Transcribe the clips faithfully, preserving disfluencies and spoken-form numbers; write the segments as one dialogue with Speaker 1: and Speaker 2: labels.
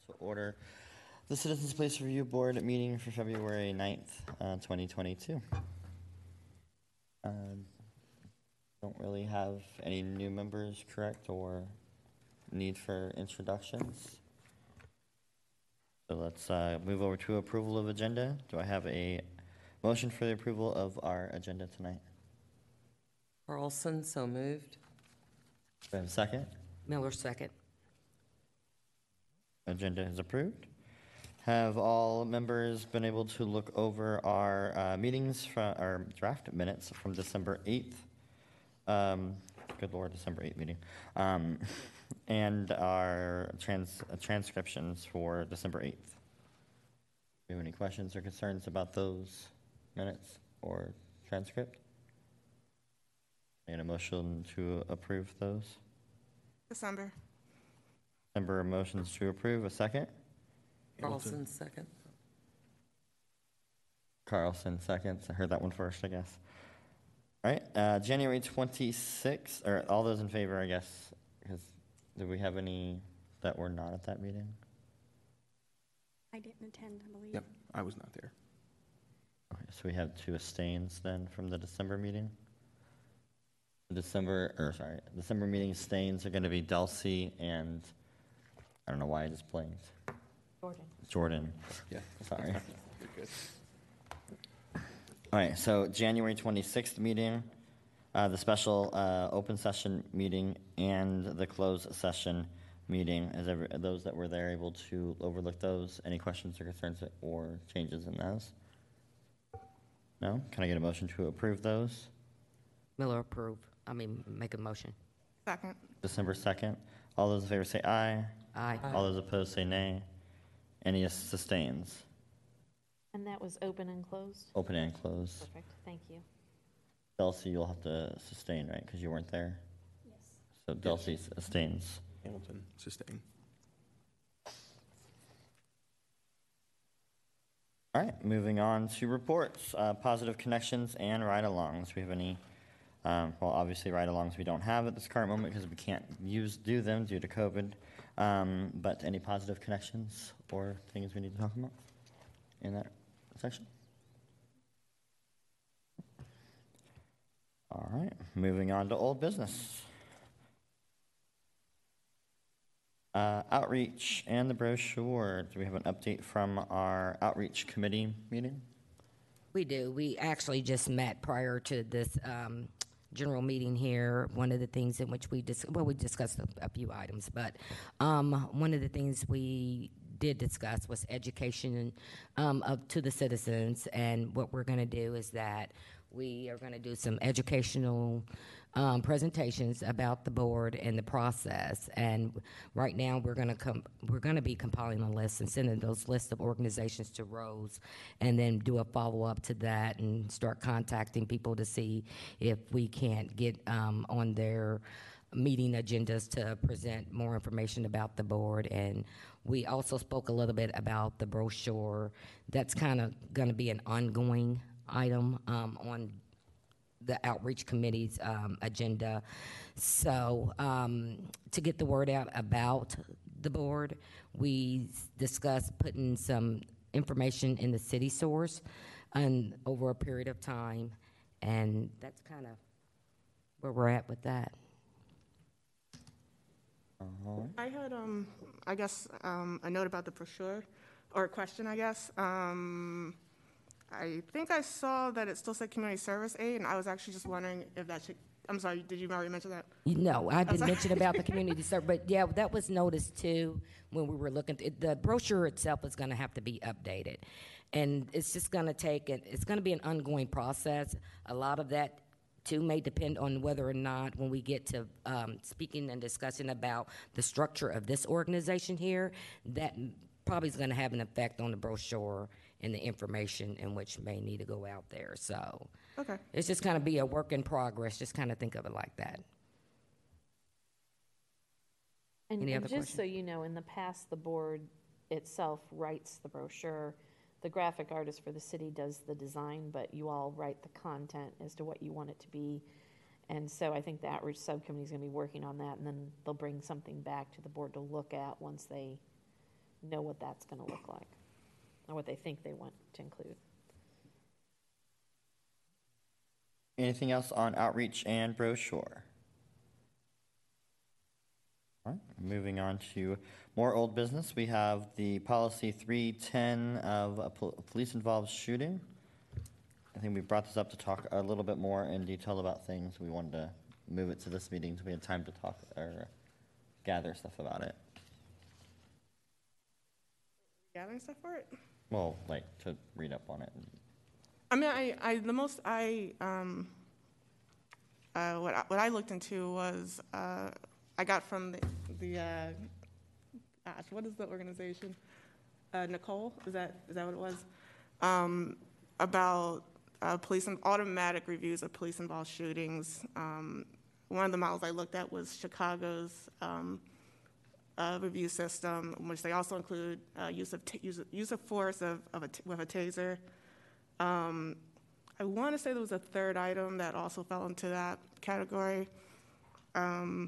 Speaker 1: To order the Citizens Place Review Board meeting for February ninth, uh, twenty twenty-two. Uh, don't really have any new members, correct, or need for introductions. So let's uh, move over to approval of agenda. Do I have a motion for the approval of our agenda tonight?
Speaker 2: Carlson, so moved.
Speaker 1: Do I have a second?
Speaker 3: Miller, second.
Speaker 1: Agenda is approved. Have all members been able to look over our uh, meetings from our draft minutes from December eighth? Um, good Lord, December eighth meeting. Um, and our trans uh, transcriptions for December eighth. Do you have any questions or concerns about those minutes or transcript? And a motion to approve those?
Speaker 4: December.
Speaker 1: December motions to approve. A second?
Speaker 2: Carlson, second.
Speaker 1: Carlson, seconds. I heard that one first, I guess. All right, uh, January twenty-sixth, or all those in favor, I guess, because did we have any that were not at that meeting?
Speaker 5: I didn't attend, I believe.
Speaker 6: Yep, I was not there.
Speaker 1: Okay, so we have two abstains then from the December meeting. The December, or sorry, December meeting abstains are going to be Delsey and, I don't know why I just blanked.
Speaker 5: Jordan.
Speaker 1: Jordan.
Speaker 6: Yeah.
Speaker 1: Sorry.
Speaker 6: You're good.
Speaker 1: All right, so January twenty-sixth meeting, uh, the special uh, open session meeting, and the closed session meeting. Is every, are those that were there able to overlook those? Any questions or concerns or changes in those? No? Can I get a motion to approve those?
Speaker 3: Miller, approve. I mean, make a motion.
Speaker 4: Second.
Speaker 1: December second. All those in favor say aye.
Speaker 3: Aye.
Speaker 1: All those opposed say nay. Any sustains?
Speaker 5: And that was open and closed?
Speaker 1: Open and closed.
Speaker 5: Perfect, thank you.
Speaker 1: Delsey, you'll have to sustain, right? Because you weren't there.
Speaker 5: Yes.
Speaker 1: So Delsey sustains.
Speaker 6: Hamilton, sustain.
Speaker 1: All right, moving on to reports. Uh, positive connections and ride-alongs. Do we have any? Um, well, obviously ride-alongs we don't have at this current moment because we can't use do them due to COVID. Um, but any positive connections or things we need to talk about in that section? All right, moving on to old business. Uh, outreach and the brochure. Do we have an update from our outreach committee meeting?
Speaker 3: We do. We actually just met prior to this um, general meeting here. One of the things in which we dis- well, we discussed a, a few items, but um, one of the things we did discuss was education um, of to the citizens. And what we're going to do is that we are going to do some educational um, presentations about the board and the process. And right now, we're going to come. We're going to be compiling a list and sending those lists of organizations to Rose, and then do a follow up to that and start contacting people to see if we can't get um, on their meeting agendas to present more information about the board. And we also spoke a little bit about the brochure. That's kind of going to be an ongoing item um, on the outreach committee's um, agenda. So um, to get the word out about the board, we discussed putting some information in the city source and over a period of time, and that's kind of where we're at with that.
Speaker 1: Uh-huh.
Speaker 4: I had, um, I guess, um, a note about the brochure, or a question, I guess. Um, I think I saw that it still said community service aid, and I was actually just wondering if that should, I'm sorry, did you already mention that?
Speaker 3: No, I didn't mention about the community service, but yeah, that was noticed too when we were looking. It, the brochure itself is going to have to be updated, and it's just going to take it. It's going to be an ongoing process. A lot of that too may depend on whether or not, when we get to um, speaking and discussing about the structure of this organization here, that probably is going to have an effect on the brochure and the information in which may need to go out there. So
Speaker 4: Okay.
Speaker 3: it's just kind of be a work in progress. Just kind of think of it like that.
Speaker 5: And,
Speaker 3: Any
Speaker 5: and
Speaker 3: other
Speaker 5: just so
Speaker 3: questions?
Speaker 5: you know, in the past, the board itself writes the brochure. The graphic artist for the city does the design, but you all write the content as to what you want it to be. And so I think the outreach subcommittee is going to be working on that, and then they'll bring something back to the board to look at once they know what that's gonna look like, or what they think they want to include.
Speaker 1: Anything else on outreach and brochure? All right, moving on to more old business. We have the policy three ten of a pol- police-involved shooting. I think we brought this up to talk a little bit more in detail about things. We wanted to move it to this meeting so we had time to talk or gather stuff about it.
Speaker 4: Gathering stuff for it?
Speaker 1: Well, like to read up on it.
Speaker 4: I mean, I, I the most I um, uh, what I, what I looked into was uh, I got from the the uh, gosh, what is the organization? Uh, Nicole, is that is that what it was? Um, about uh, police and automatic reviews of police-involved shootings. Um, one of the models I looked at was Chicago's um, uh, review system, in which they also include uh, use of t- use, of- use of force of, of a t- with a taser. Um, I want to say there was a third item that also fell into that category. Um,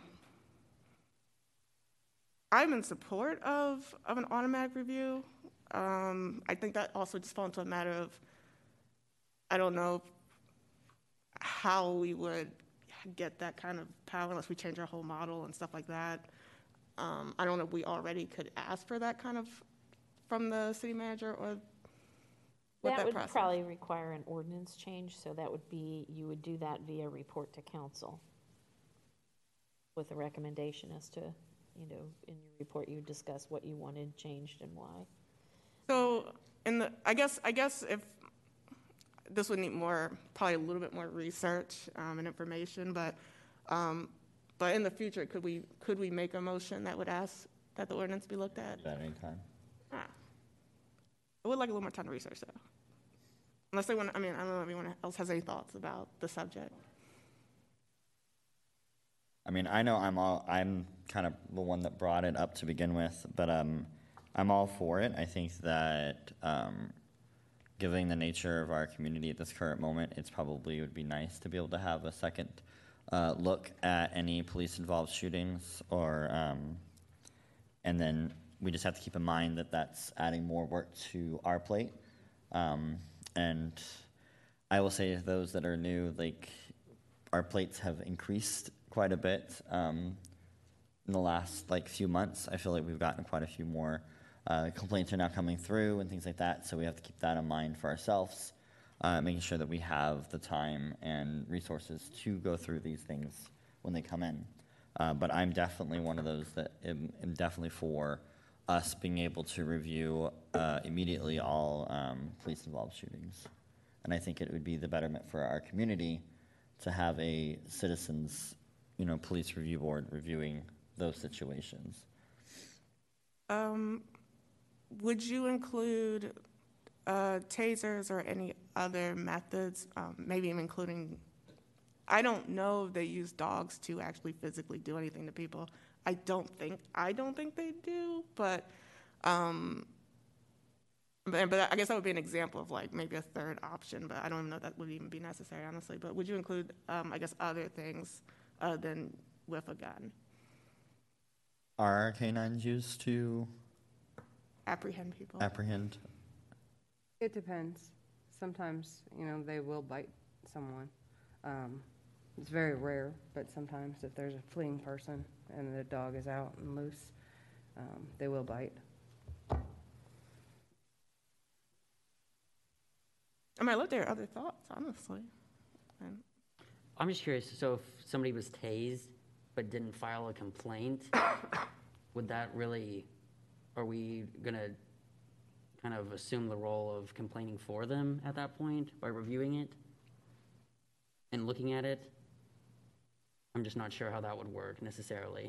Speaker 4: I'm in support of, of an automatic review. Um, I think that also just falls into a matter of, I don't know how we would get that kind of power unless we change our whole model and stuff like that. Um, I don't know if we already could ask for that kind of from the city manager or what
Speaker 5: That
Speaker 4: that
Speaker 5: would
Speaker 4: process.
Speaker 5: probably require an ordinance change, so that would be, you would do that via report to council with a recommendation as to, you know, in your report, you would discuss what you wanted changed and why.
Speaker 4: So, in the, I guess, I guess if, this would need more, probably a little bit more research um, and information, but, um, but in the future, could we, could we make a motion that would ask that the ordinance be looked at?
Speaker 1: At any time.
Speaker 4: Ah. I would like a little more time to research that. Unless they want, I mean, I don't know if anyone else has any thoughts about the subject.
Speaker 1: I mean, I know I'm all, I'm kind of the one that brought it up to begin with, but um, I'm all for it. I think that um, given the nature of our community at this current moment, it's probably would be nice to be able to have a second uh, look at any police-involved shootings, or um, and then we just have to keep in mind that that's adding more work to our plate. Um, and I will say to those that are new, like our plates have increased quite a bit um, in the last like few months. I feel like we've gotten quite a few more uh, complaints are now coming through and things like that. So we have to keep that in mind for ourselves, uh, making sure that we have the time and resources to go through these things when they come in. Uh, but I'm definitely one of those that am, am definitely for us being able to review uh, immediately all um, police-involved shootings. And I think it would be the betterment for our community to have a citizens, you know, police review board reviewing those situations.
Speaker 4: Um, would you include uh, tasers or any other methods, um, maybe even including, I don't know if they use dogs to actually physically do anything to people. I don't think, I don't think they do, but, um, but, but I guess that would be an example of like maybe a third option, but I don't even know if that would even be necessary, honestly. But would you include, um, I guess, other things other than with a gun?
Speaker 1: Are canines used to
Speaker 4: Apprehend people?
Speaker 1: apprehend?
Speaker 7: It depends. Sometimes, you know, they will bite someone. Um, it's very rare, but sometimes if there's a fleeing person and the dog is out and loose, um, they will bite.
Speaker 4: I mean, I looked at other thoughts, honestly. And
Speaker 8: I'm just curious, so if somebody was tased but didn't file a complaint, would that really, are we gonna kind of assume the role of complaining for them at that point by reviewing it and looking at it? I'm just not sure how that would work necessarily.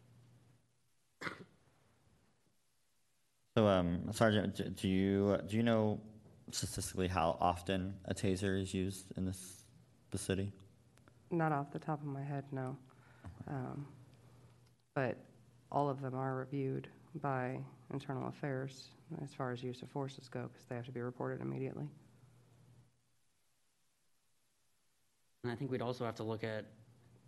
Speaker 1: So, um, Sergeant, do- do you do you know statistically how often a taser is used in this the city?
Speaker 7: Not off the top of my head, no. Um, but all of them are reviewed by Internal Affairs as far as use of forces go, because they have to be reported immediately.
Speaker 8: And I think we'd also have to look at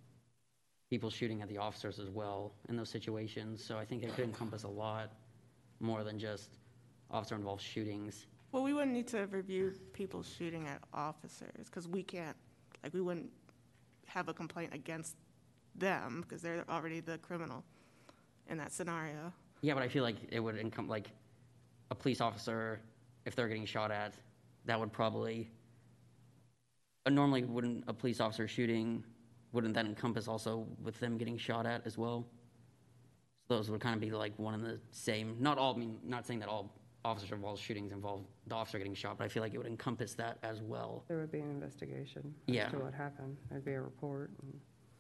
Speaker 8: people shooting at the officers as well in those situations. So I think it could encompass a lot. more than just officer-involved shootings.
Speaker 4: Well, we wouldn't need to review people shooting at officers, because we can't, like, we wouldn't have a complaint against them, because they're already the criminal in that scenario.
Speaker 8: Yeah, but I feel like it would encom, like, a police officer, if they're getting shot at, that would probably, uh, normally wouldn't a police officer shooting, wouldn't that encompass also with them getting shot at as well? So those would kind of be like one and the same. Not all, I mean, not saying that all officer-involved shootings involve the officer getting shot, but I feel like it would encompass that as well.
Speaker 7: There would be an investigation
Speaker 8: Yeah.
Speaker 7: as to what happened. There'd be a report. And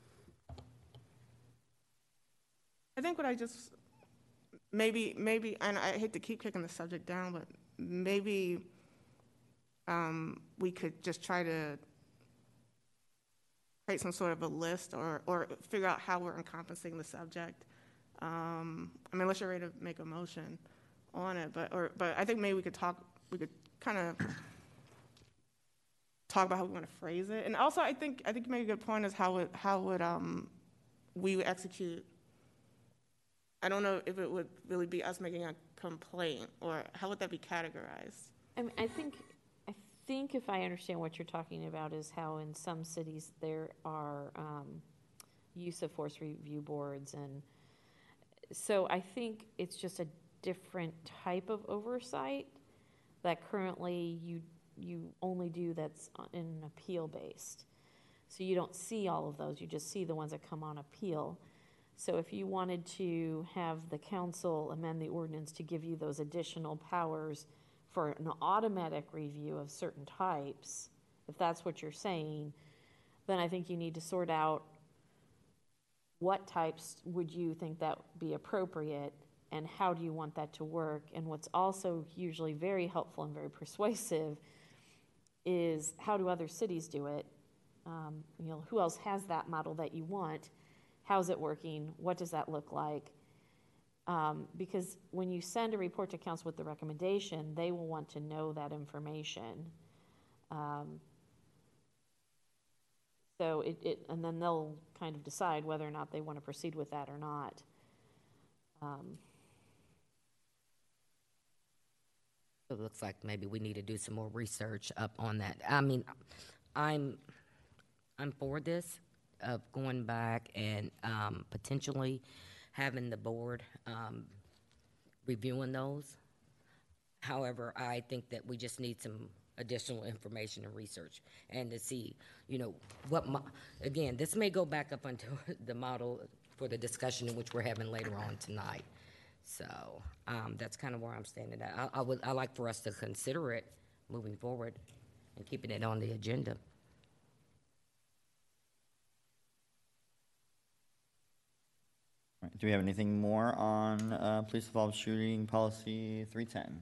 Speaker 4: I think what I just, maybe, maybe, and I hate to keep kicking the subject down, but maybe um, we could just try to create some sort of a list or, or figure out how we're encompassing the subject. Um, I mean, unless you're ready to make a motion on it, but, or, but I think maybe we could talk, we could kind of talk about how we want to phrase it. And also, I think, I think you made a good point is how would, how would um, we would execute. I don't know if it would really be us making a complaint, or how would that be categorized?
Speaker 5: I mean, I think, I think if I understand what you're talking about is how in some cities there are um, use of force review boards, and so I think it's just a different type of oversight that currently you you only do that's in appeal based. So you don't see all of those, you just see the ones that come on appeal. So if you wanted to have the council amend the ordinance to give you those additional powers for an automatic review of certain types, if that's what you're saying, then I think you need to sort out what types would you think that would be appropriate, and how do you want that to work? And what's also usually very helpful and very persuasive is how do other cities do it? Um, you know, who else has that model that you want? How's it working? What does that look like? Um, because when you send a report to council with the recommendation, they will want to know that information. Um, so it, it, and then they'll kind of decide whether or not they want to proceed with that or not. Um,
Speaker 3: It looks like maybe we need to do some more research up on that. I mean, I'm, I'm for this, of going back and um, potentially having the board um, reviewing those. However, I think that we just need some additional information and research, and to see, you know, what, mo- again, this may go back up onto the model for the discussion in which we're having later on tonight. So um, that's kind of where I'm standing at. I, I would, I like for us to consider it moving forward and keeping it on the agenda.
Speaker 1: All right, do we have anything more on uh, police involved shooting policy three ten?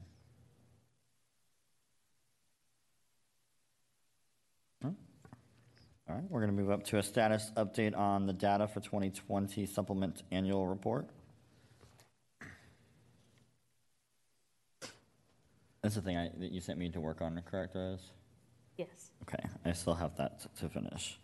Speaker 1: No? All right, we're going to move up to a status update on the data for twenty twenty supplement annual report. That's the thing I, that you sent me to work on, correct, Rose?
Speaker 5: yes.
Speaker 1: Okay, I still have that to finish.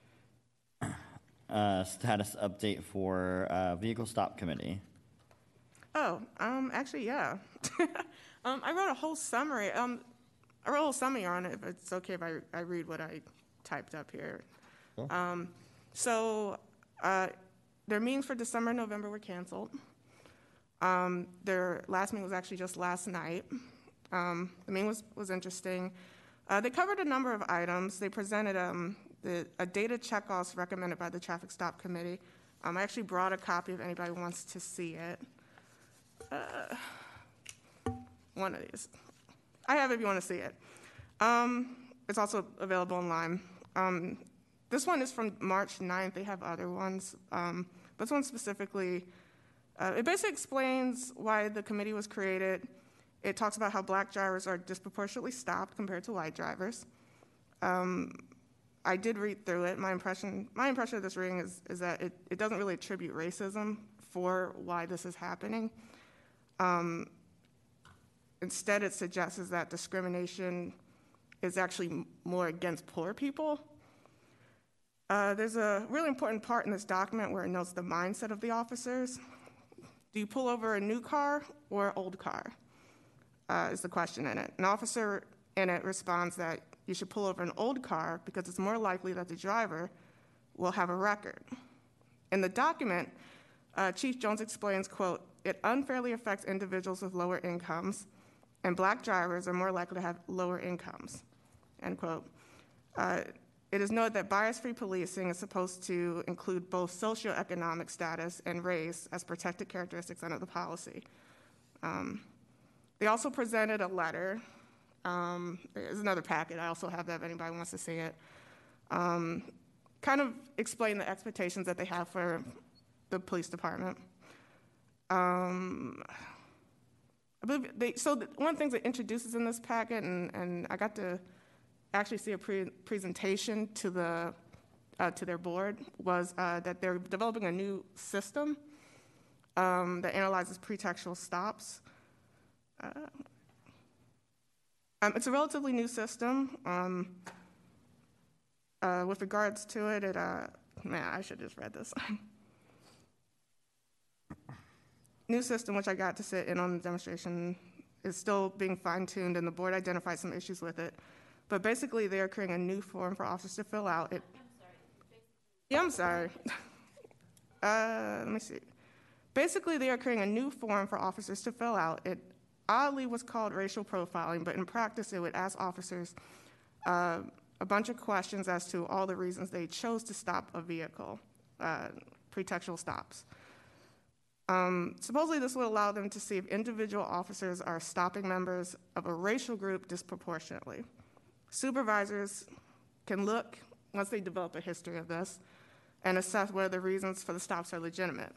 Speaker 1: Uh, status update for uh, vehicle stop committee.
Speaker 4: Oh, um, actually, yeah. um, I wrote a whole summary. Um, I wrote a whole summary on it, if it's okay if I, I read what I typed up here.
Speaker 1: Sure.
Speaker 4: Um, so, uh, their meetings for December and November were canceled. Um, their last meeting was actually just last night. Um, the meeting was, was interesting. Uh, they covered a number of items. They presented um, the, a data checkoff recommended by the Traffic Stop Committee. Um, I actually brought a copy if anybody wants to see it. Uh, one of these. I have it if you want to see it. Um, it's also available online. Um, this one is from March ninth. They have other ones. Um, but this one specifically, uh, it basically explains why the committee was created. It talks about how black drivers are disproportionately stopped compared to white drivers. Um, I did read through it. My impression, my impression of this reading is, is that it, it doesn't really attribute racism for why this is happening. Um, instead, it suggests is that discrimination is actually more against poor people. Uh, there's a really important part in this document where it notes the mindset of the officers. do you pull over a new car or an old car? Uh, is the question in it. An officer in it responds that you should pull over an old car because it's more likely that the driver will have a record. In the document, uh, Chief Jones explains, quote, it unfairly affects individuals with lower incomes, and black drivers are more likely to have lower incomes, end quote. Uh, it is noted that bias-free policing is supposed to include both socioeconomic status and race as protected characteristics under the policy. Um, they also presented a letter. Um, there's another packet. I also have that if anybody wants to see it. Um, kind of explain the expectations that they have for the police department. Um, I believe they, so the, one of the things it introduces in this packet, and, and I got to actually see a pre presentation to the uh, to their board, was uh, that they're developing a new system um, that analyzes pretextual stops. Uh, um, it's a relatively new system. Um, uh, with regards to it, it uh, man, I should have just read this. New system, which I got to sit in on the demonstration, is still being fine-tuned, and the board identified some issues with it. But basically, they are creating a new form for officers to fill out. It, yeah, I'm sorry. uh, let me see. Basically, they are creating a new form for officers to fill out. It oddly was called racial profiling, but in practice, it would ask officers uh, a bunch of questions as to all the reasons they chose to stop a vehicle, uh, pretextual stops. Um, supposedly, this would allow them to see if individual officers are stopping members of a racial group disproportionately. Supervisors can look, once they develop a history of this, and assess whether the reasons for the stops are legitimate.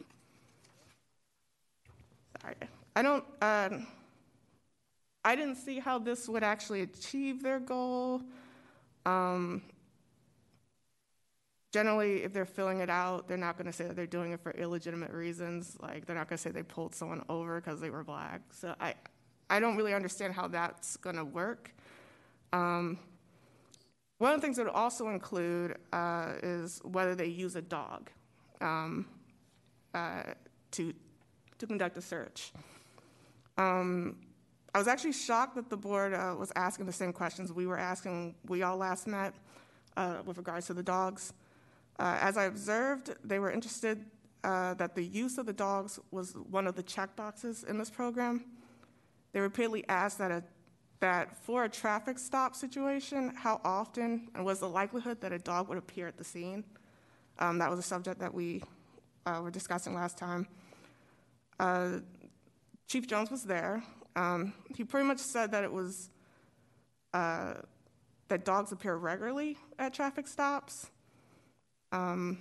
Speaker 4: Sorry. I don't, uh, I didn't see how this would actually achieve their goal. Um, Generally, if they're filling it out, they're not going to say that they're doing it for illegitimate reasons. Like, they're not going to say they pulled someone over because they were black. So I, I don't really understand how that's going to work. Um, one of the things it would also include uh, is whether they use a dog um, uh, to, to conduct a search. Um, I was actually shocked that the board uh, was asking the same questions we were asking when we all last met uh, with regards to the dogs. Uh, as I observed, they were interested uh, that the use of the dogs was one of the check boxes in this program. They repeatedly asked that, a, that for a traffic stop situation, how often and was the likelihood that a dog would appear at the scene. Um, that was a subject that we uh, were discussing last time. Uh, Chief Jones was there. Um, he pretty much said that it was uh, that dogs appear regularly at traffic stops. Um,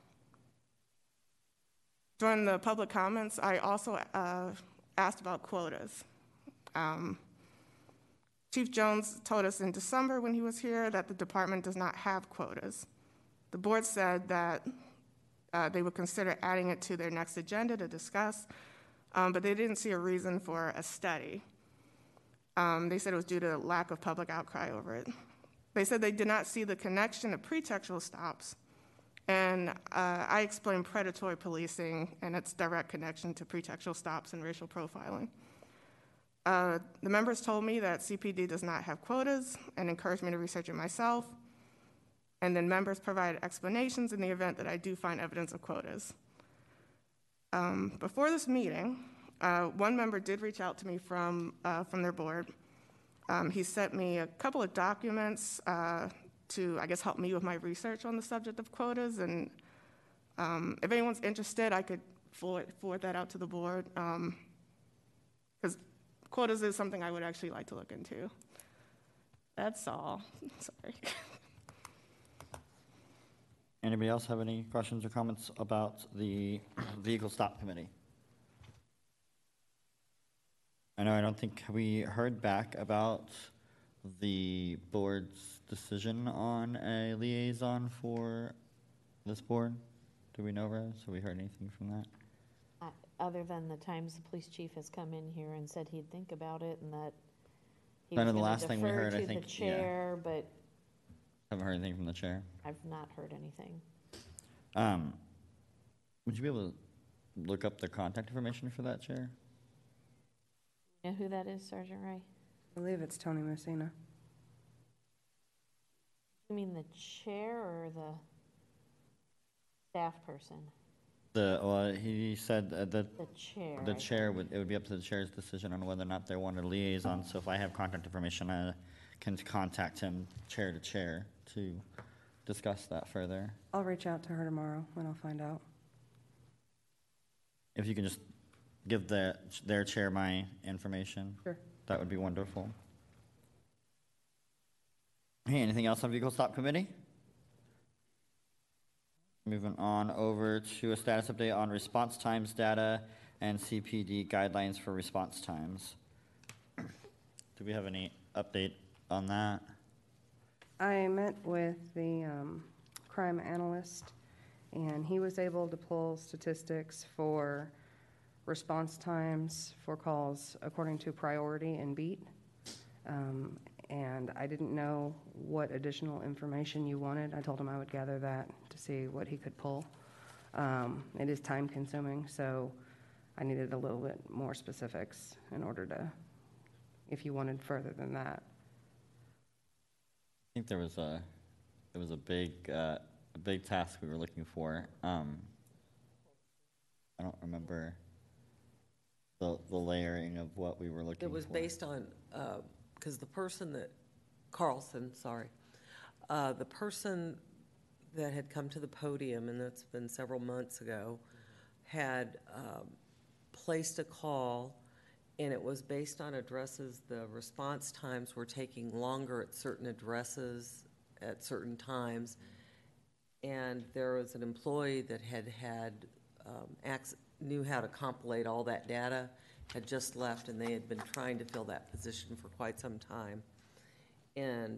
Speaker 4: during the public comments, I also uh, asked about quotas. Um, Chief Jones told us in December when he was here that the department does not have quotas. The board said that uh, they would consider adding it to their next agenda to discuss, um, but they didn't see a reason for a study. Um, they said it was due to lack of public outcry over it. They said they did not see the connection to pretextual stops. And uh, I explained predatory policing and its direct connection to pretextual stops and racial profiling. Uh, the members told me that C P D does not have quotas and encouraged me to research it myself. And then members provided explanations in the event that I do find evidence of quotas. Um, before this meeting, uh, one member did reach out to me from, uh, from their board. Um, he sent me a couple of documents uh, to, I guess, help me with my research on the subject of quotas. And um, if anyone's interested, I could forward, forward that out to the board. Because um, quotas is something I would actually like to look into. That's all. Sorry.
Speaker 1: Anybody else have any questions or comments about the vehicle stop committee? I know I don't think we heard back about the board's decision on a liaison for this board. Do we know, Rose? Have we heard anything from that?
Speaker 5: Uh, Other than the times the police chief has come in here and said he'd think about it and that he
Speaker 1: I
Speaker 5: was
Speaker 1: know the
Speaker 5: gonna
Speaker 1: last thing we
Speaker 5: defer
Speaker 1: heard, I
Speaker 5: to the
Speaker 1: think, yeah.
Speaker 5: chair, but
Speaker 1: Haven't heard anything from the chair.
Speaker 5: I've not heard anything.
Speaker 1: Um, would you be able to look up the contact information for that chair?
Speaker 5: You know who that is, Sergeant Ray?
Speaker 7: I believe it's Tony Messina.
Speaker 5: You mean the chair or the staff person?
Speaker 1: The, well, he said uh, that
Speaker 5: The chair.
Speaker 1: the
Speaker 5: I
Speaker 1: chair would, it would be up to the chair's decision on whether or not they want a liaison. So if I have contact information, I can contact him chair to chair to discuss that further.
Speaker 7: I'll reach out to her tomorrow and I'll find out.
Speaker 1: If you can just give the, their chair my information.
Speaker 7: Sure.
Speaker 1: That would be wonderful. Hey, anything else on Vehicle Stop Committee? Moving on over to a status update on response times data and C P D guidelines for response times. Do we have any update on that?
Speaker 7: I met with the um, crime analyst, and he was able to pull statistics for response times for calls according to priority and beat. Um, and I didn't know what additional information you wanted. I told him I would gather that to see what he could pull. Um, it is time consuming, so I needed a little bit more specifics in order to, if you wanted further than that.
Speaker 1: I think there was a, there was a big, uh, a big task we were looking for. Um, I don't remember the, the layering of what we were looking for.
Speaker 2: It was based on, because the person that, Carlson, sorry, uh, the person that had come to the podium, and that's been several months ago, had um, placed a call, and it was based on addresses. The response times were taking longer at certain addresses at certain times, and there was an employee that had had um, ac- knew how to compilate all that data, had just left, and they had been trying to fill that position for quite some time. And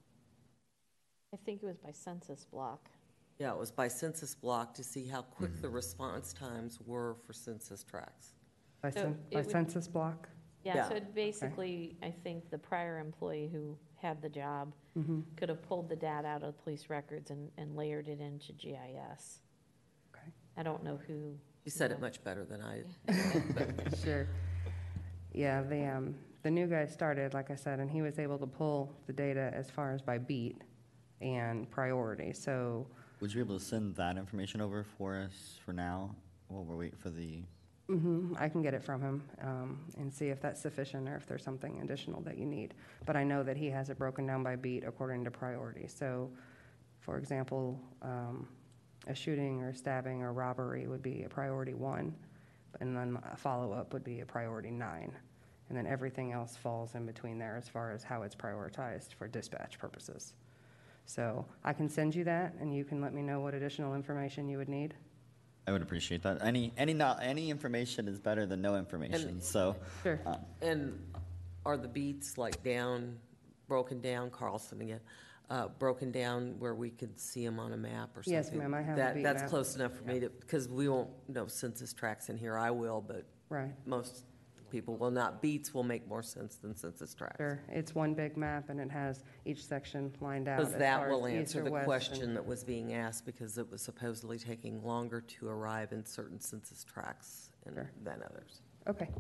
Speaker 5: I think it was by census block.
Speaker 2: yeah, it was by census block to see how quick the response times were for census tracts.
Speaker 7: By,
Speaker 5: So
Speaker 7: cen-
Speaker 5: it
Speaker 7: by
Speaker 5: would-
Speaker 7: census block?
Speaker 5: Yeah,
Speaker 2: Yeah.
Speaker 5: so it basically, I think the prior employee who had the job
Speaker 7: Mm-hmm.
Speaker 5: could have pulled the data out of police records and, and layered it into G I S.
Speaker 7: Okay.
Speaker 5: I don't know who.
Speaker 2: You said it
Speaker 5: Yeah.
Speaker 2: much better than I did.
Speaker 7: Sure. Yeah, the, um, the new guy started, like I said, and he was able to pull the data as far as by beat and priority. So,
Speaker 1: Would you be able to send that information over for us for now, while we're waiting for the,
Speaker 7: mhm, I can get it from him um, and see if that's sufficient or if there's something additional that you need. But I know that he has it broken down by beat according to priority. So, for example, um, a shooting or stabbing or robbery would be a priority one, and then a follow-up would be a priority nine. And then everything else falls in between there as far as how it's prioritized for dispatch purposes. So I can send you that, and you can let me know what additional information you would need.
Speaker 1: I would appreciate that. Any, any, not, any information is better than no information,
Speaker 2: And-
Speaker 1: so.
Speaker 7: Sure.
Speaker 1: um,
Speaker 2: And are the beats like down, broken down, Carlson again, uh, broken down where we could see them on a map or something?
Speaker 7: Yes, ma'am, I have a
Speaker 2: That-
Speaker 7: beat
Speaker 2: That's
Speaker 7: map.
Speaker 2: close enough for me to, because we won't know census tracts in here. I will, but
Speaker 7: Right.
Speaker 2: most people will not. Beats will make more sense than census tracts.
Speaker 7: Sure. It's one big map, and it has each section lined out.
Speaker 2: Because
Speaker 7: as
Speaker 2: that
Speaker 7: far
Speaker 2: will
Speaker 7: as east
Speaker 2: answer
Speaker 7: or
Speaker 2: the
Speaker 7: west and-
Speaker 2: question that was being asked, because it was supposedly taking longer to arrive in certain census tracts and-
Speaker 7: Sure.
Speaker 2: than others.
Speaker 7: Okay.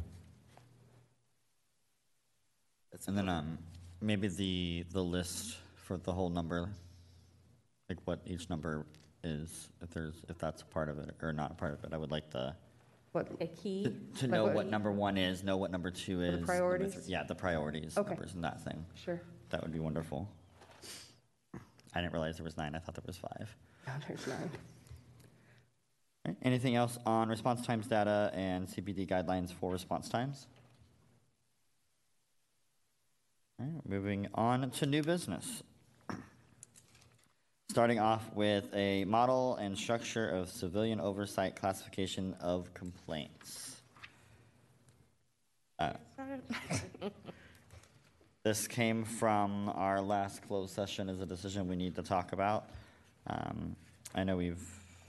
Speaker 2: That's
Speaker 1: And then,
Speaker 2: what-
Speaker 1: um, maybe the, the list for the whole number, like what each number is, if there's, if that's a part of it or not a part of it, I would like the,
Speaker 7: What,
Speaker 5: A key,
Speaker 1: to
Speaker 7: Like
Speaker 1: know
Speaker 7: what-
Speaker 1: what number one is, know what number two
Speaker 7: the
Speaker 1: is. number
Speaker 7: priorities?
Speaker 1: three- Yeah, the priorities,
Speaker 7: Okay.
Speaker 1: numbers and that thing.
Speaker 7: sure.
Speaker 1: That would be wonderful. I didn't realize there was nine, I thought there was five.
Speaker 7: No, there's nine.
Speaker 1: All right, anything else on response times data and C P D guidelines for response times? All right, moving on to new business. Starting off with a model and structure of civilian oversight classification of complaints. Uh, This came from our last closed session as a decision we need to talk about. Um, I know we've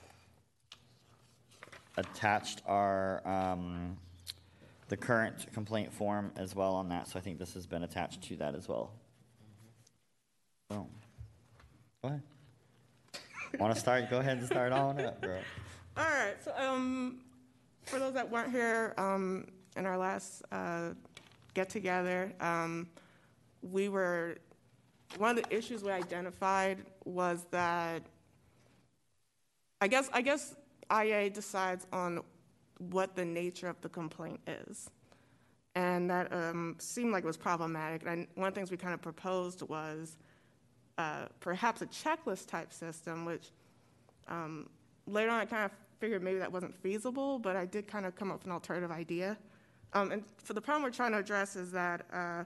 Speaker 1: attached our, um, the current complaint form as well on that, so I think this has been attached to that as well. So, go ahead. Want to start? Go ahead and start on up, bro.
Speaker 4: All right, so, um, for those that weren't here um, in our last uh, get-together, um, we were, one of the issues we identified was that, I guess, I guess I A decides on what the nature of the complaint is. And that um, seemed like it was problematic. And one of the things we kind of proposed was uh, perhaps a checklist type system, which um, later on I kind of figured maybe that wasn't feasible, but I did kind of come up with an alternative idea. Um, and for the problem we're trying to address is that uh,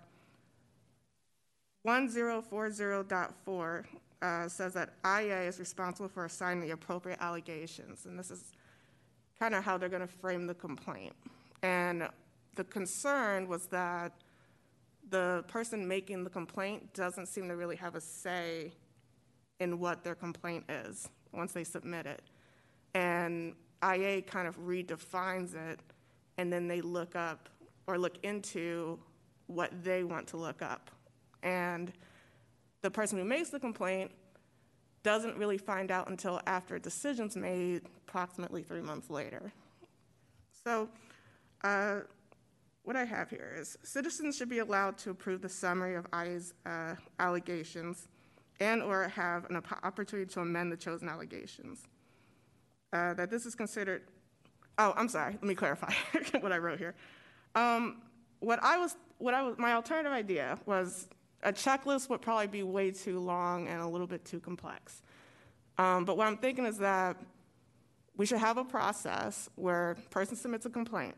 Speaker 4: ten forty point four uh, says that I A is responsible for assigning the appropriate allegations. And this is kind of how they're going to frame the complaint. And the concern was that the person making the complaint doesn't seem to really have a say in what their complaint is once they submit it. And I A kind of redefines it, and then they look up or look into what they want to look up. And the person who makes the complaint doesn't really find out until after a decision's made, approximately three months later. So uh, what I have here is citizens should be allowed to approve the summary of I A's uh, allegations and or have an op- opportunity to amend the chosen allegations. Uh, that this is considered, oh, I'm sorry, let me clarify what I wrote here. Um, what I was, what I was, my alternative idea was a checklist would probably be way too long and a little bit too complex. Um, but what I'm thinking is that we should have a process where a person submits a complaint.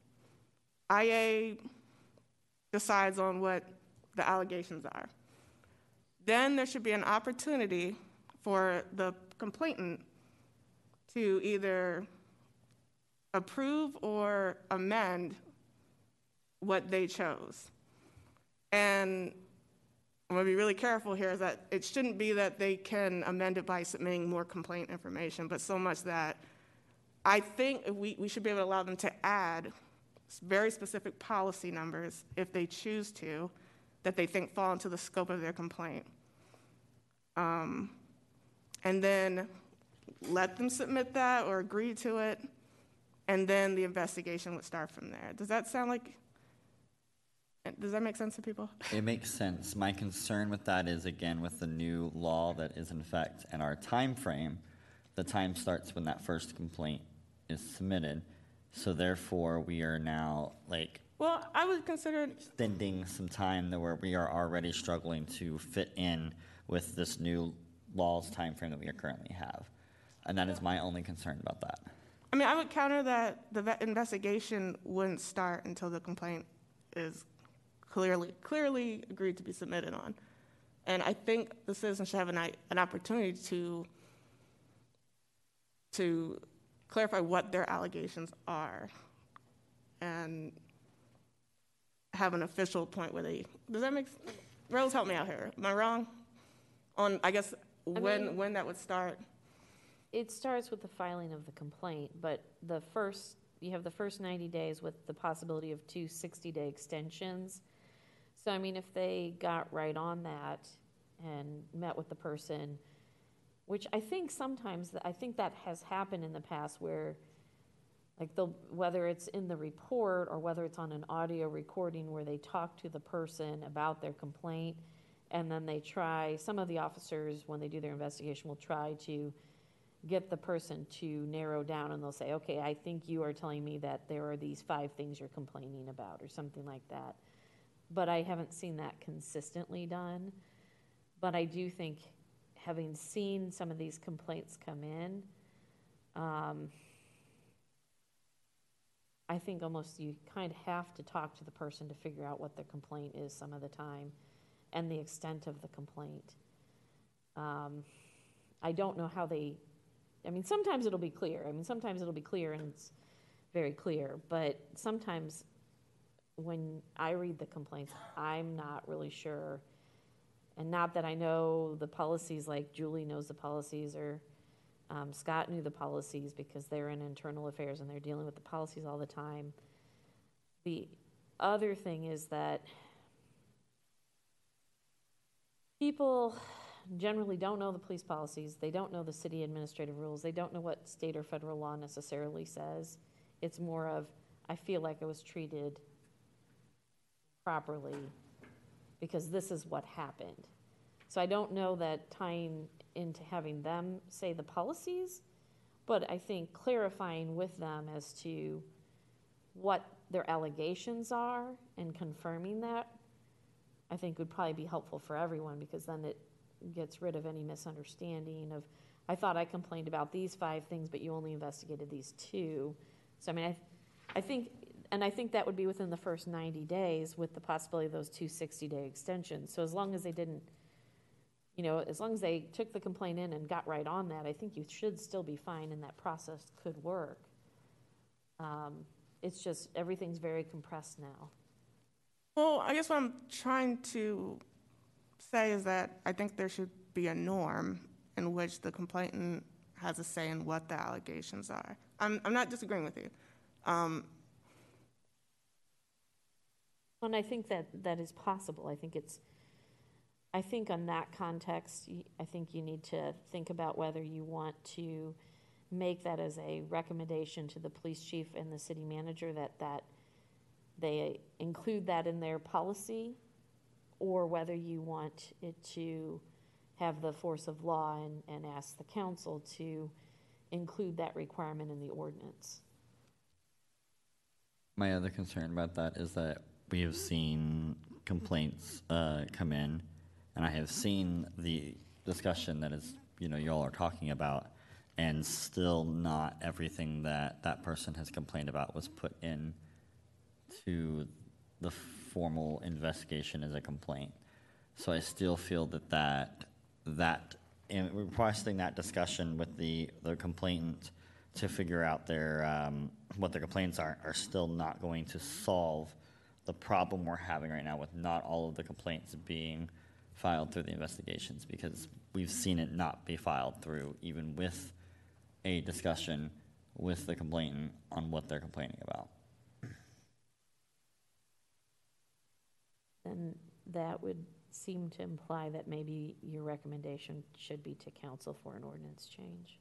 Speaker 4: I A decides on what the allegations are. Then there should be an opportunity for the complainant to either approve or amend what they chose. And I'm going to be really careful here is that it shouldn't be that they can amend it by submitting more complaint information, but so much that I think we, we should be able to allow them to add very specific policy numbers if they choose to, that they think fall into the scope of their complaint. Um, and then let them submit that or agree to it, and then the investigation would start from there. Does that sound like, does that make sense to people?
Speaker 1: It makes sense. My concern with that is, again, with the new law that is in effect and our time frame, the time starts when that first complaint is submitted. So therefore, we are now, like,
Speaker 4: Well, I would consider,
Speaker 1: extending some time that where we are already struggling to fit in with this new law's time frame that we currently have. And that is my only concern about that.
Speaker 4: I mean, I would counter that the vet- investigation wouldn't start until the complaint is clearly, clearly agreed to be submitted on. And I think the citizens should have an, an opportunity to, to clarify what their allegations are and have an official point where they, does that make, Rose, help me out here. Am I wrong? On, I guess, when,
Speaker 5: mean-
Speaker 4: when that would start?
Speaker 5: It starts with the filing of the complaint, but the first, you have the first ninety days with the possibility of two sixty-day extensions. So, I mean, if they got right on that and met with the person, which I think sometimes, I think that has happened in the past where, like, they'll, whether it's in the report or whether it's on an audio recording where they talk to the person about their complaint, and then they try, some of the officers, when they do their investigation, will try to get the person to narrow down, and they'll say, okay, I think you are telling me that there are these five things you're complaining about, or something like that. But I haven't seen that consistently done. But I do think, having seen some of these complaints come in, um, I think almost you kind of have to talk to the person to figure out what their complaint is some of the time, and the extent of the complaint. Um, I don't know how they, I mean, sometimes it'll be clear. I mean, sometimes it'll be clear and it's very clear, but sometimes when I read the complaints, I'm not really sure. And not that I know the policies like Julie knows the policies, or um, Scott knew the policies, because they're in internal affairs and they're dealing with the policies all the time. The other thing is that people generally don't know the police policies. They don't know the city administrative rules. They don't know what state or federal law necessarily says It's more of, I feel like I was treated properly because this is what happened. So I don't know that tying into having them say the policies, but I think clarifying with them as to what their allegations are and confirming that, I think would probably be helpful for everyone, because then it gets rid of any misunderstanding of, I thought I complained about these five things, but you only investigated these two. So I mean, I, I think, and I think that would be within the first ninety days with the possibility of those two sixty-day extensions. So as long as they didn't, you know, as long as they took the complaint in and got right on that, I think you should still be fine and that process could work. Um, it's just, everything's very compressed now.
Speaker 4: Well, I guess what I'm trying to say is that I think there should be a norm in which the complainant has a say in what the allegations are. I'm, I'm not disagreeing with you. Um,
Speaker 5: And I think that that is possible. I think it's, I think on that context, y- I think you need to think about whether you want to make that as a recommendation to the police chief and the city manager, that, that they include that in their policy, or whether you want it to have the force of law and, and ask the council to include that requirement in the ordinance.
Speaker 1: My other concern about that is that we have seen complaints uh, come in, and I have seen the discussion that is, you know, y'all are talking about, and still not everything that that person has complained about was put in to the formal investigation as a complaint. So I still feel that that, that in requesting that discussion with the, the complainant to figure out their, um, what their complaints are, are still not going to solve the problem we're having right now with not all of the complaints being filed through the investigations, because we've seen it not be filed through, even with a discussion with the complainant on what they're complaining about.
Speaker 5: Then that would seem to imply that maybe your recommendation should be to council for an ordinance change.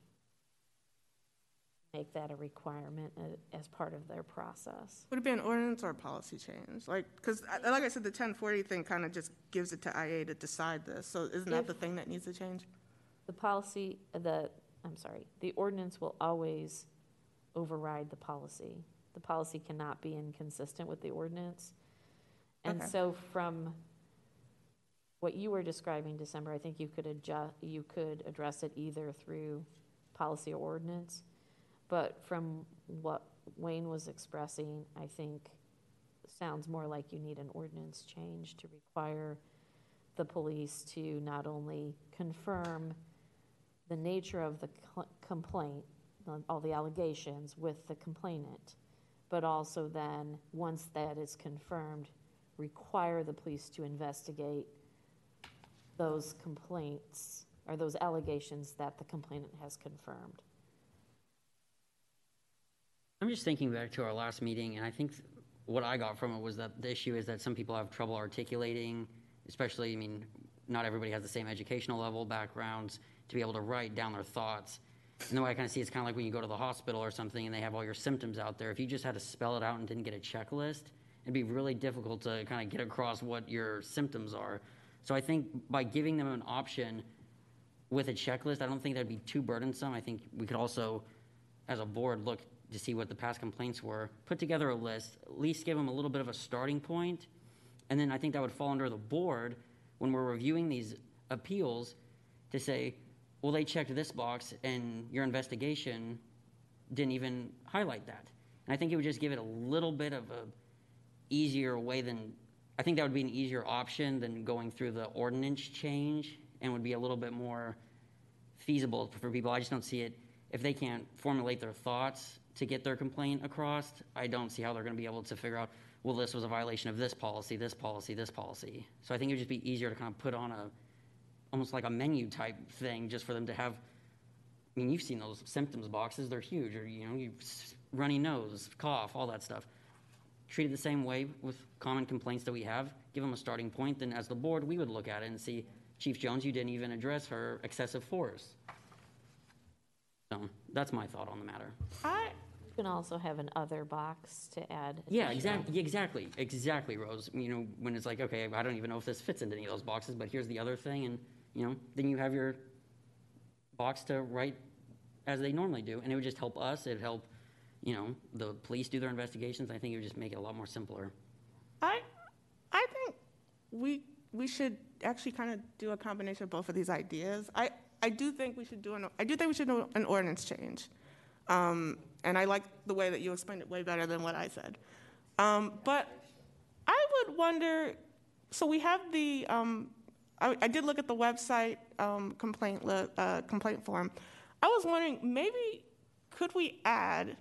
Speaker 5: Make that a requirement uh, as part of their process.
Speaker 4: Would it be an ordinance or a policy change? Like, because like I said, the ten forty thing kind of just gives it to I A to decide this. So isn't that
Speaker 5: If-
Speaker 4: the thing that needs to change?
Speaker 5: The policy, the, I'm sorry, the ordinance will always override the policy. The policy cannot be inconsistent with the ordinance. And
Speaker 4: Okay.
Speaker 5: so from what you were describing, December, I think you could adjust, you could address it either through policy or ordinance. But from what Wayne was expressing, I think sounds more like you need an ordinance change to require the police to not only confirm the nature of the cl- complaint, uh, all the allegations with the complainant, but also then, once that is confirmed, require the police to investigate those complaints or those allegations that the complainant has confirmed.
Speaker 8: I'm just thinking back to our last meeting, and I think what I got from it was that the issue is that some people have trouble articulating, especially, I mean, not everybody has the same educational level, backgrounds, to be able to write down their thoughts. And the way I kind of see it, it's kind of like when you go to the hospital or something and they have all your symptoms out there. If you just had to spell it out and didn't get a checklist, it'd be really difficult to kind of get across what your symptoms are. So I think by giving them an option with a checklist, I don't think that'd be too burdensome. I think we could also, as a board, look to see what the past complaints were, put together a list, at least give them a little bit of a starting point, and then I think that would fall under the board when we're reviewing these appeals to say, well, they checked this box and your investigation didn't even highlight that. And I think it would just give it a little bit of a easier way than, I think that would be an easier option than going through the ordinance change, and would be a little bit more feasible for people. I just don't see it, if they can't formulate their thoughts to get their complaint across, I don't see how they're going to be able to figure out, well, this was a violation of this policy, this policy, this policy. So I think it would just be easier to kind of put on a, almost like a menu type thing, just for them to have, I mean, you've seen those symptoms boxes, they're huge, or, you know, you runny nose, cough, all that stuff. Treat it the same way with common complaints that we have, give them a starting point, then as the board, we would look at it and see, Chief Jones, you didn't even address her excessive force. So that's my thought on the matter.
Speaker 4: I,
Speaker 5: You can also have an other box to add.
Speaker 8: Yeah,
Speaker 5: additional-
Speaker 8: exactly, exactly, exactly, Rose. You know, when it's like, okay, I don't even know if this fits into any of those boxes, but here's the other thing, and, you know, then you have your box to write as they normally do, and it would just help us, it'd help, you know, the police do their investigations. I think it would just make it a lot more simpler.
Speaker 4: I, I think we, we should actually kind of do a combination of both of these ideas. I, I do think we should do an, I do think we should do an ordinance change. Um, and I like the way that you explained it way better than what I said. Um, but I would wonder, so we have the, um, I, I did look at the website um, complaint, li- uh, complaint form. I was wondering, maybe could we add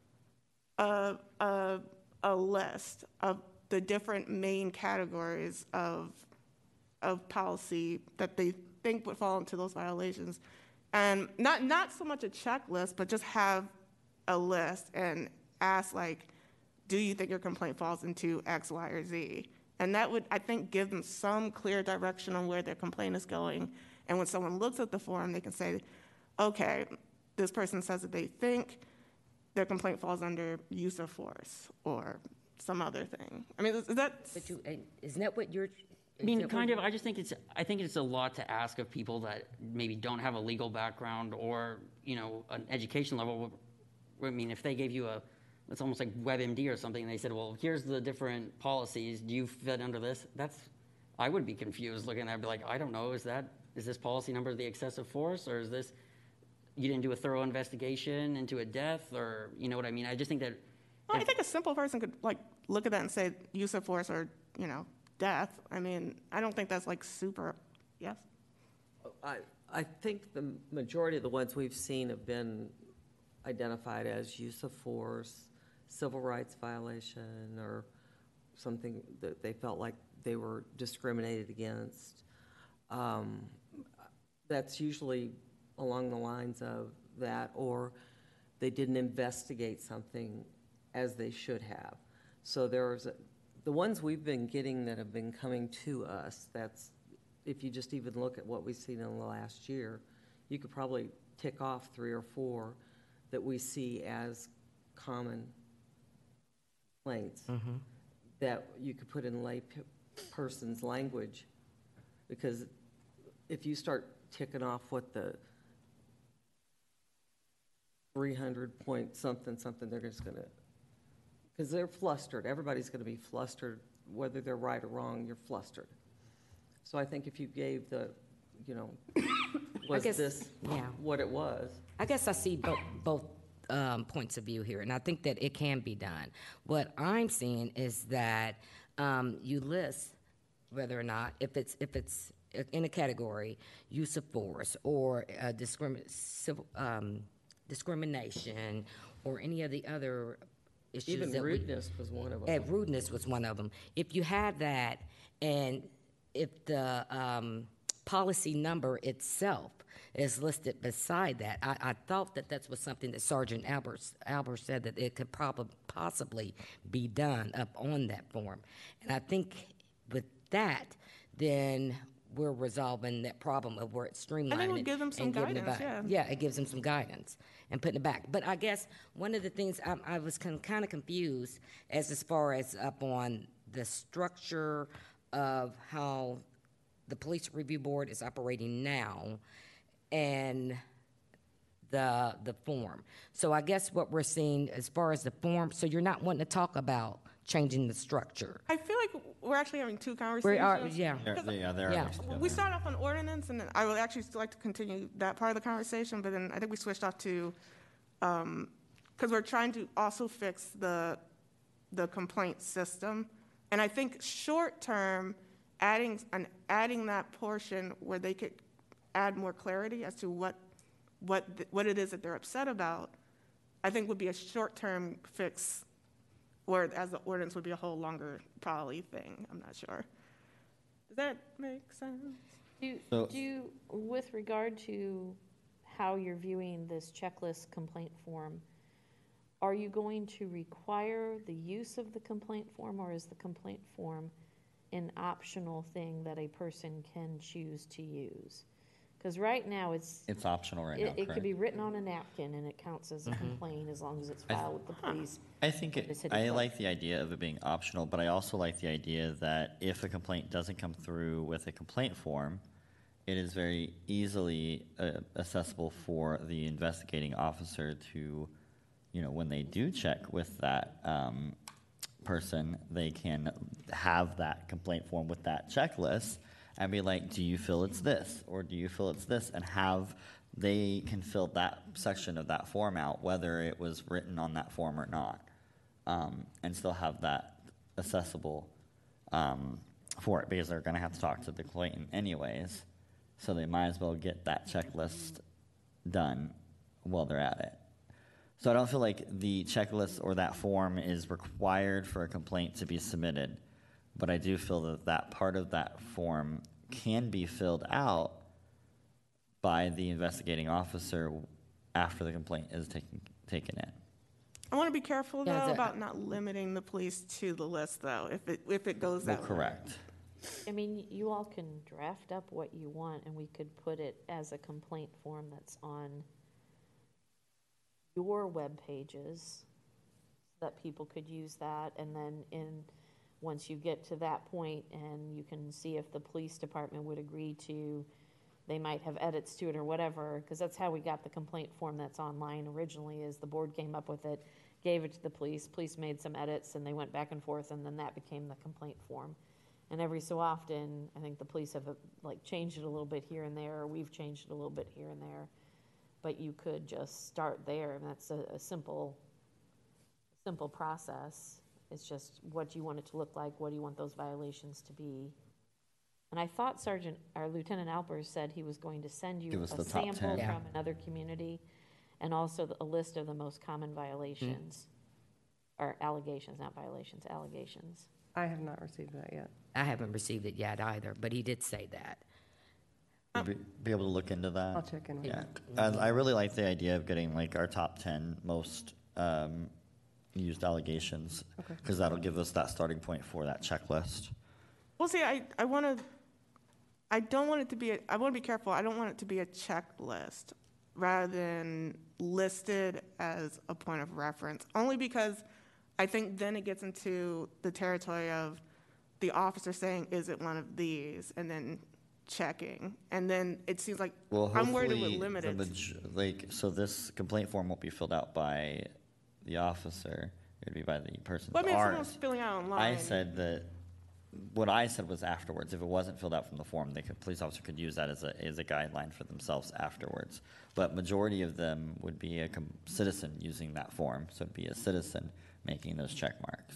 Speaker 4: a, a, a list of the different main categories of, of policy that they think would fall into those violations? And not, not so much a checklist, but just have a list and ask, like, do you think your complaint falls into X, Y, or Z? And that would, I think, give them some clear direction on where their complaint is going. And when someone looks at the form, they can say, okay, this person says that they think their complaint falls under use of force or some other thing. I mean, is is that?
Speaker 3: But you, and isn't that what you're?
Speaker 8: I mean, kind of, I just think it's, I think it's a lot to ask of people that maybe don't have a legal background or, you know, an education level. I mean, if they gave you a, it's almost like WebMD or something, and they said, well, here's the different policies, do you fit under this? That's, I would be confused looking at it, I'd be like, I don't know, is that, is this policy number the excessive force, or is this, you didn't do a thorough investigation into a death, or, you know what I mean? I just think that.
Speaker 4: Well, I think a simple person could, like, look at that and say use of force or, you know, death. I mean, I don't think that's like super, yes?
Speaker 2: I, I think the majority of the ones we've seen have been identified as use of force, civil rights violation, or something that they felt like they were discriminated against. Um, that's usually along the lines of that, or they didn't investigate something as they should have. So there's a, the ones we've been getting that have been coming to us, that's, if you just even look at what we've seen in the last year, you could probably tick off three or four that we see as common complaints
Speaker 3: Mm-hmm.
Speaker 2: that you could put in lay p- person's language. Because if you start ticking off what the three hundred point something, something, they're just gonna, because they're flustered. Everybody's going to be flustered, whether they're right or wrong, you're flustered. So I think if you gave the, you know, was
Speaker 3: guess-
Speaker 2: this
Speaker 3: yeah.
Speaker 2: what it was?
Speaker 3: I guess I see both, both um, points of view here, and I think that it can be done. What I'm seeing is that um, you list whether or not, if it's if it's in a category, use of force or uh, discrimin- civil, um, discrimination or any of the other issues
Speaker 2: Even
Speaker 3: that we,
Speaker 2: rudeness was one of them.
Speaker 3: and rudeness was one of them. If you have that, and if the um, policy number itself is listed beside that, I, I thought that that was something that Sergeant Albert, Albert said that it could probably possibly be done up on that form. And I think with that, then we're resolving that problem of where it's streamlining.
Speaker 4: I think it would give them some
Speaker 3: and giving it
Speaker 4: guidance,
Speaker 3: back.
Speaker 4: yeah.
Speaker 3: Yeah, it gives them some guidance and putting it back. But I guess one of the things I, I was kind of confused as as far as up on the structure of how the police review board is operating now and the the form. So I guess what we're seeing as far as the form, so you're not wanting to talk about changing the structure.
Speaker 4: I feel like we're actually having two
Speaker 3: We
Speaker 4: conversations.
Speaker 3: are, yeah.
Speaker 1: They're- Yeah, they're
Speaker 3: Yeah.
Speaker 1: mixed together.
Speaker 4: We started off on ordinance, and I would actually still like to continue that part of the conversation, but then I think we switched off to, because we're trying to also fix the, the complaint system. And I think short-term, adding, and adding that portion where they could add more clarity as to what, what, th- what it is that they're upset about, I think would be a short-term fix, whereas the ordinance would be a whole longer probably thing. I'm not sure. Does that make sense?
Speaker 5: Do,
Speaker 1: So-
Speaker 5: do, with regard to how you're viewing this checklist complaint form, are you going to require the use of the complaint form, or is the complaint form an optional thing that a person can choose to use? Because right now, it's,
Speaker 1: It's optional right now,
Speaker 5: it, it could be
Speaker 1: correct?
Speaker 5: written on a napkin and it counts as a complaint as long as it's
Speaker 1: I th-
Speaker 5: filed with the police.
Speaker 1: I think,
Speaker 5: the
Speaker 1: it-
Speaker 5: city
Speaker 1: I
Speaker 5: clerk.
Speaker 1: like the idea of it being optional, but I also like the idea that if a complaint doesn't come through with a complaint form, it is very easily uh, accessible for the investigating officer to, you know, when they do check with that um, person, they can have that complaint form with that checklist and be like, do you feel it's this, or do you feel it's this, and have, they can fill that section of that form out, whether it was written on that form or not, um, and still have that accessible um, for it, because they're gonna have to talk to the complainant anyways, so they might as well get that checklist done while they're at it. So I don't feel like the checklist or that form is required for a complaint to be submitted, but I do feel that that part of that form can be filled out by the investigating officer after the complaint is taken, taken in.
Speaker 4: I want to be careful,
Speaker 3: Yeah,
Speaker 4: though,
Speaker 3: the-
Speaker 4: about not limiting the police to the list, though, if it, if it goes
Speaker 1: Well,
Speaker 4: that way.
Speaker 1: correct.
Speaker 5: I mean, you all can draft up what you want, and we could put it as a complaint form that's on your web pages, that people could use that, and then in, once you get to that point, and you can see if the police department would agree to, they might have edits to it or whatever, because that's how we got the complaint form that's online originally, is the board came up with it, gave it to the police, police made some edits, and they went back and forth, and then that became the complaint form. And every so often, I think the police have, uh, like, changed it a little bit here and there, or we've changed it a little bit here and there. But you could just start there, and that's a, a simple, simple process. It's just, what do you want it to look like? What do you want those violations to be? And I thought Sergeant, or Lieutenant Alpers said he was going to send you
Speaker 1: Give us
Speaker 5: a
Speaker 1: the top
Speaker 5: sample
Speaker 1: ten.
Speaker 3: Yeah.
Speaker 5: from another community, and also the- a list of the most common violations, or allegations, not violations, allegations.
Speaker 7: I have not received that yet.
Speaker 3: I haven't received it yet either, but he did say that.
Speaker 1: Would Be, be able to look into that.
Speaker 7: I'll check in with
Speaker 1: Yeah,
Speaker 7: you.
Speaker 1: I, I really like the idea of getting like our top ten most um, used allegations,
Speaker 7: Okay.
Speaker 1: because that'll give us that starting point for that checklist.
Speaker 4: Well, see, I, I want to, I don't want it to be, a, I want to be careful. I don't want it to be a checklist rather than listed as a point of reference, only because I think then it gets into the territory of the officer saying, is it one of these? And then checking. And then it seems like,
Speaker 1: Well,
Speaker 4: I'm worried it
Speaker 1: hopefully,
Speaker 4: would limit
Speaker 1: the
Speaker 4: it.
Speaker 1: maj- like, so this complaint form won't be filled out by the officer, it'd be by the person's
Speaker 4: Well, I mean, if
Speaker 1: ours.
Speaker 4: someone's filling out online.
Speaker 1: I said that, what I said was afterwards, if it wasn't filled out from the form, they could, police officer could use that as a, as a guideline for themselves afterwards. But majority of them would be a com- citizen using that form, so it'd be a citizen making those check marks.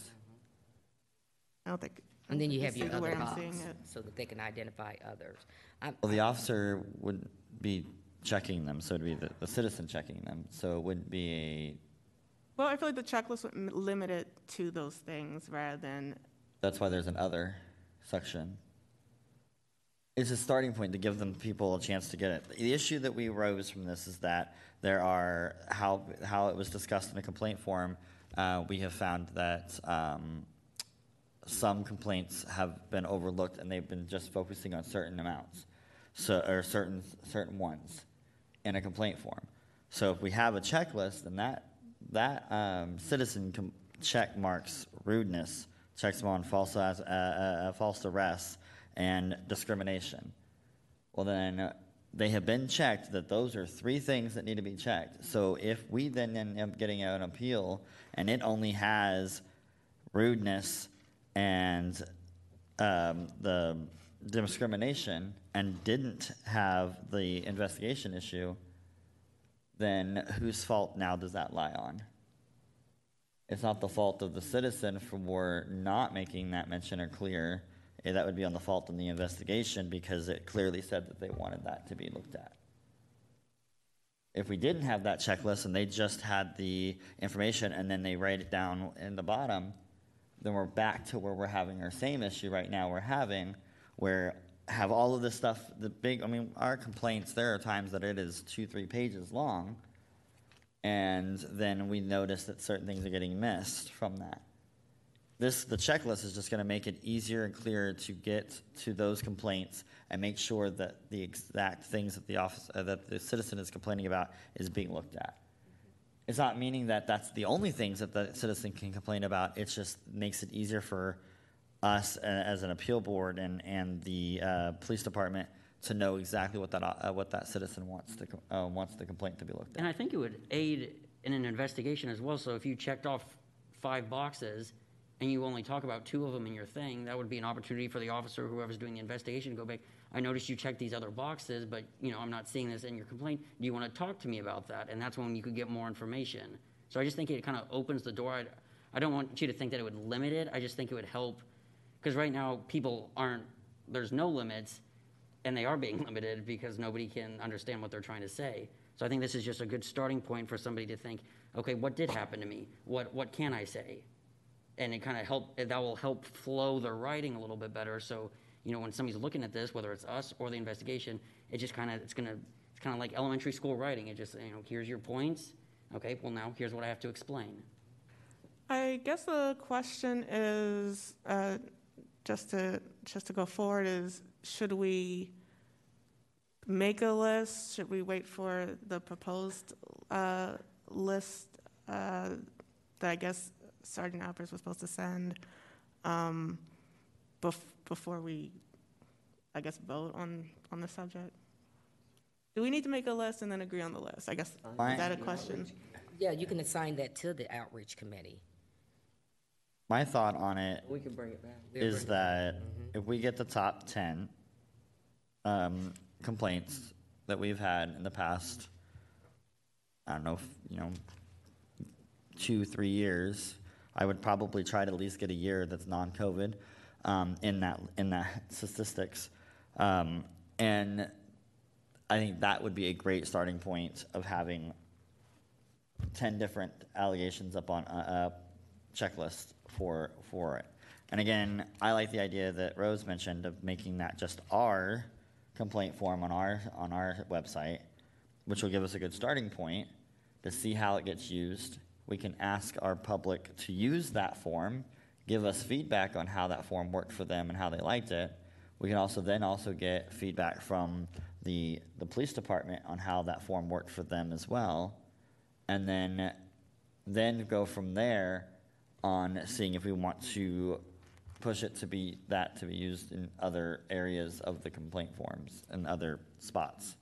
Speaker 4: I don't think. I
Speaker 3: And
Speaker 4: don't
Speaker 3: then you
Speaker 4: think
Speaker 3: have
Speaker 4: this
Speaker 3: your
Speaker 4: is the
Speaker 3: other
Speaker 4: way I'm
Speaker 3: box,
Speaker 4: seeing it.
Speaker 3: so that they can identify others. I'm-
Speaker 1: Well, the officer would be checking them, so it'd be the, the citizen checking them, so it wouldn't be
Speaker 4: Well, I feel like the checklist would m- limit it to those things rather than,
Speaker 1: That's why there's an other section. It's a starting point to give them people a chance to get it. The issue that we rose from this is that there are, how, how it was discussed in a complaint form, uh, we have found that, um, some complaints have been overlooked and they've been just focusing on certain amounts. So, or certain, certain ones in a complaint form. So if we have a checklist, then that, that, um, citizen com- check marks rudeness, checks them on false, as, uh, uh, false arrests and discrimination. Well, then uh, they have been checked that those are three things that need to be checked. So if we then end up getting an appeal and it only has rudeness and um, the discrimination and didn't have the investigation issue, then whose fault now does that lie on? It's not the fault of the citizen for not making that mention or clear. Eh, That would be on the fault of the investigation because it clearly said that they wanted that to be looked at. If we didn't have that checklist and they just had the information and then they write it down in the bottom, then we're back to where we're having our same issue right now we're having, where have all of this stuff, the big, I mean, our complaints, there are times that it is two, three pages long, and then we notice that certain things are getting missed from that. this, the checklist is just gonna make it easier and clearer to get to those complaints and make sure that the exact things that the office, uh, that the citizen is complaining about is being looked at. It's not meaning that that's the only things that the citizen can complain about, it just makes it easier for us uh, as an appeal board and, and the, uh, police department to know exactly what that, uh, what that citizen wants to, co- uh, wants the complaint to be looked
Speaker 8: And
Speaker 1: at.
Speaker 8: I think it would aid in an investigation as well, so if you checked off five boxes and you only talk about two of them in your thing, that would be an opportunity for the officer, whoever's doing the investigation, to go back, I noticed you checked these other boxes, but, you know, I'm not seeing this in your complaint, do you wanna talk to me about that? And that's when you could get more information. So I just think it kinda opens the door, I, I don't want you to think that it would limit it, I just think it would help, because right now, people aren't, there's no limits, and they are being limited because nobody can understand what they're trying to say. So I think this is just a good starting point for somebody to think, okay, what did happen to me? What, what can I say? And it kind of help, that will help flow the writing a little bit better. So, you know, when somebody's looking at this, whether it's us or the investigation, it just kind of, it's going to, it's kind of like elementary school writing. It just, you know, here's your points. Okay, well now here's what I have to explain.
Speaker 4: I guess the question is, uh, just to, just to go forward is, should we make a list? Should we wait for the proposed uh, list uh, that I guess Sergeant Alpers was supposed to send um, bef- before we, I guess, vote on, on the subject? Do we need to make a list and then agree on the list? I guess,
Speaker 1: Fine.
Speaker 4: is that a question?
Speaker 3: Yeah, you can assign that to the outreach committee.
Speaker 1: My thought on it
Speaker 9: We can bring it back.
Speaker 1: is that if we get the top ten um, complaints that we've had in the past, I don't know, if, you know, two, three years, I would probably try to at least get a year that's non-COVID um, in that in that statistics, um, and I think that would be a great starting point of having ten different allegations up on a, a checklist for for it. And again, I like the idea that Rose mentioned of making that just our complaint form on our on our website, which will give us a good starting point to see how it gets used. We can ask our public to use that form, give us feedback on how that form worked for them and how they liked it. We can also then also get feedback from the the police department on how that form worked for them as well, and then then go from there on seeing if we want to push it to be that to be used in other areas of the complaint forms and other spots.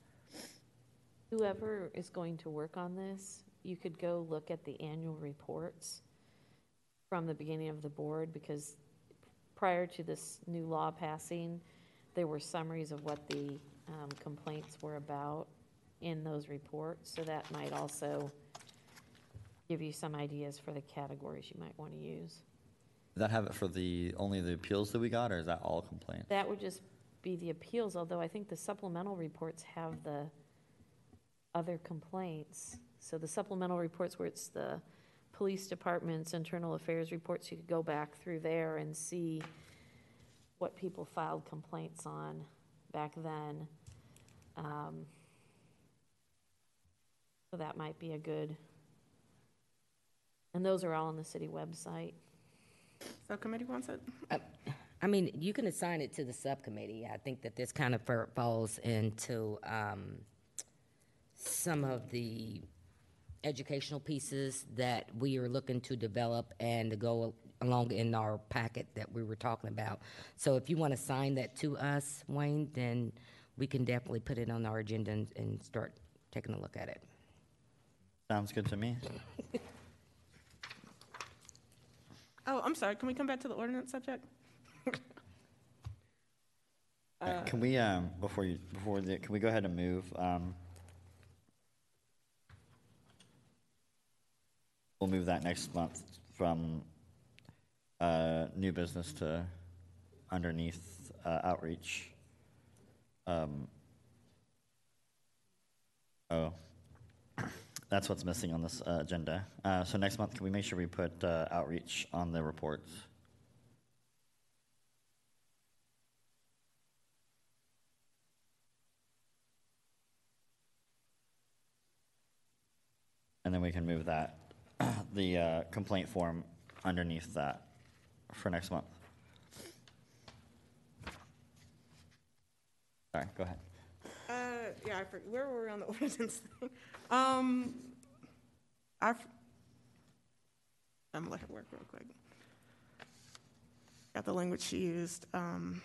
Speaker 5: Whoever is going to work on this, you could go look at the annual reports from the beginning of the board, because prior to this new law passing, there were summaries of what the um, complaints were about in those reports. So that might also give you some ideas for the categories you might want to use.
Speaker 1: Does that have it for the only the appeals that we got, or is that all complaints?
Speaker 5: That would just be the appeals, although I think the supplemental reports have the other complaints. So the supplemental reports where it's the police department's internal affairs reports, you could go back through there and see what people filed complaints on back then. Um, so that might be a good, and those are all on the city website.
Speaker 4: Subcommittee wants it?
Speaker 3: I mean, you can assign it to the subcommittee. I think that this kind of fer- falls into um, some of the educational pieces that we are looking to develop and to go along in our packet that we were talking about. So if you want to assign that to us, Wayne, then we can definitely put it on our agenda and, and start taking a look at it.
Speaker 1: Sounds good to me.
Speaker 4: Oh, I'm sorry, can we come back to the ordinance subject?
Speaker 1: Uh, can we um before you before the can we go ahead and move um we'll move that next month from uh new business to underneath uh, outreach. Um oh that's what's missing on this uh, agenda. Uh, so next month, can we make sure we put uh, outreach on the reports? And then we can move that, the uh, complaint form underneath that for next month. Sorry, go ahead.
Speaker 4: Uh, yeah, I forget, where were we on the ordinance thing? Um, I, f- I'm gonna let her work real quick. Got the language she used. Um,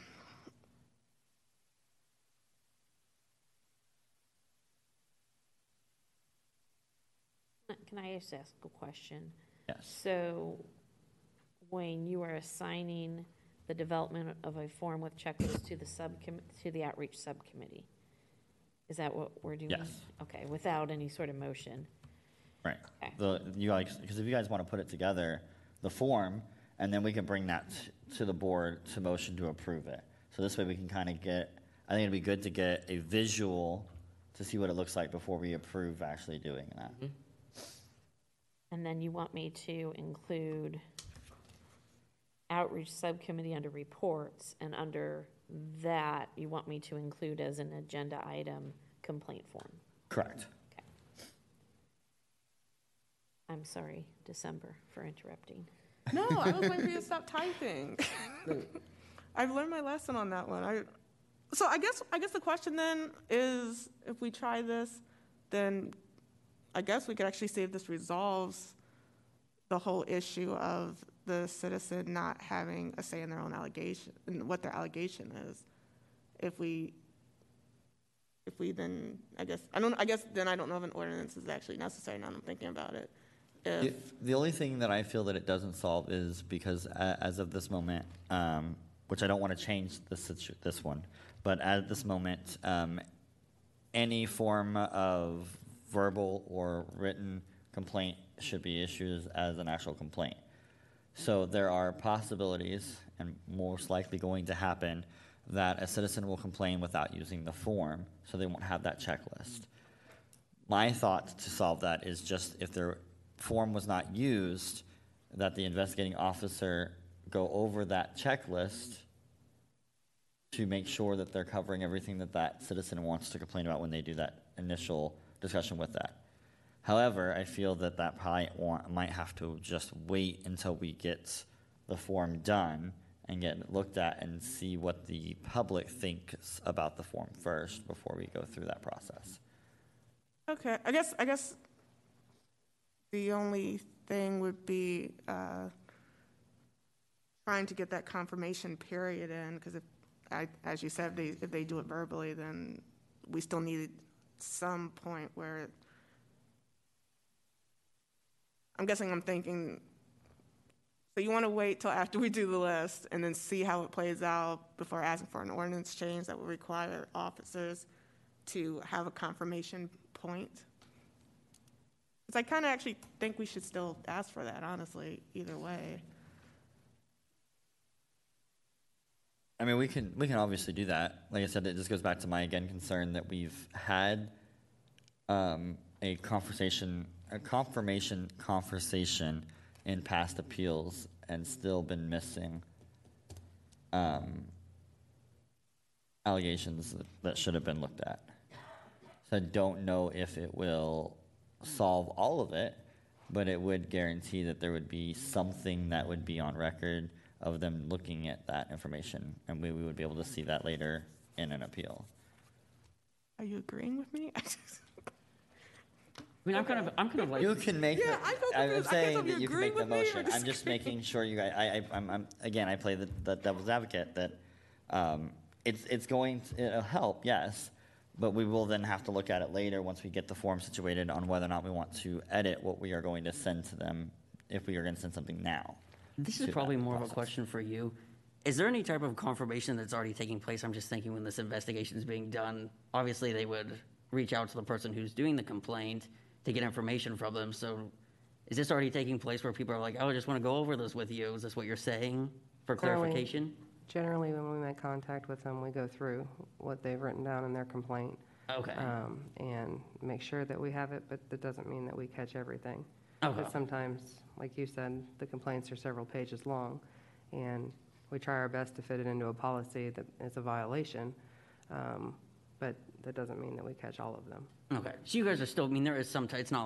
Speaker 5: Can I just ask a question?
Speaker 1: Yes.
Speaker 5: So when you are assigning the development of a form with checklists to the subcom, to the outreach subcommittee, is that what we're doing?
Speaker 1: Yes.
Speaker 5: Okay, without any sort of motion?
Speaker 1: Right.
Speaker 5: Okay.
Speaker 1: The, you guys, because if you guys want to put it together, the form, and then we can bring that t- to the board to motion to approve it. So this way we can kind of get, I think it'd be good to get a visual to see what it looks like before we approve actually doing that.
Speaker 5: Mm-hmm. And then you want me to include outreach subcommittee under reports, and under that, you want me to include as an agenda item complaint form?
Speaker 1: Correct.
Speaker 5: I'm sorry, December, for interrupting.
Speaker 4: no, I was waiting for you to stop typing. I've learned my lesson on that one. I, so I guess, I guess the question then is, if we try this, then I guess we could actually see if this resolves the whole issue of the citizen not having a say in their own allegation, and what their allegation is. If we, if we then, I guess, I don't, I guess then I don't know if an ordinance is actually necessary now that I'm thinking about it. If,
Speaker 1: The, the only thing that I feel that it doesn't solve is because a, as of this moment, um, which I don't want to change this, situ- this one, but at this moment, um, any form of verbal or written complaint should be issued as an actual complaint. So there are possibilities, and most likely going to happen, that a citizen will complain without using the form, so they won't have that checklist. My thought to solve that is just if their form was not used, that the investigating officer go over that checklist to make sure that they're covering everything that that citizen wants to complain about when they do that initial discussion with that. However, I feel that that probably want, might have to just wait until we get the form done and get looked at and see what the public thinks about the form first before we go through that process.
Speaker 4: okay, I guess, I guess the only thing would be uh, trying to get that confirmation period in, because if, I, as you said, they, if they do it verbally, then we still need some point where, I'm guessing I'm thinking, so you want to wait till after we do the list and then see how it plays out before asking for an ordinance change that would require officers to have a confirmation point? Because I kind of actually think we should still ask for that, honestly, either way.
Speaker 1: I mean, we can we can obviously do that. Like I said, it just goes back to my again concern that we've had um, a conversation, a confirmation conversation in past appeals, and still been missing um, allegations that, that should have been looked at. So I don't know if it will solve all of it, but it would guarantee that there would be something that would be on record of them looking at that information, and we, we would be able to see that later in an appeal.
Speaker 4: Are you agreeing with me?
Speaker 8: I mean, I'm kind of, I'm kind of like,
Speaker 1: You can make.
Speaker 4: Yeah,
Speaker 1: the-
Speaker 4: I feel
Speaker 1: I'm
Speaker 4: confused. I can't tell
Speaker 1: saying
Speaker 4: if
Speaker 1: that
Speaker 4: you
Speaker 1: you can
Speaker 4: agree
Speaker 1: make the
Speaker 4: with me or
Speaker 1: motion. I'm just
Speaker 4: disagree.
Speaker 1: making sure you guys. I, I, I'm, I'm again. I play the, the devil's advocate that um, it's it's going to it'll help, yes, but we will then have to look at it later once we get the form situated on whether or not we want to edit what we are going to send to them if we are going to send something now.
Speaker 8: this
Speaker 1: to
Speaker 8: is
Speaker 1: that
Speaker 8: probably more of a
Speaker 1: process.
Speaker 8: question for you. Is there any type of confirmation that's already taking place? I'm just thinking when this investigation is being done, obviously they would reach out to the person who's doing the complaint to get information from them. So is this already taking place where people are like, oh, I just want to go over this with you? Is this what you're saying for
Speaker 7: Generally-
Speaker 8: clarification?
Speaker 7: Generally, when we make contact with them, we go through what they've written down in their complaint.
Speaker 8: Okay.
Speaker 7: um, And make sure that we have it, but that doesn't mean that we catch everything.
Speaker 8: Okay.
Speaker 7: But sometimes, like you said, the complaints are several pages long, and we try our best to fit it into a policy that is a violation, um, but that doesn't mean that we catch all of them.
Speaker 8: Okay, so you guys are still, I mean, there is some, ty- it's not like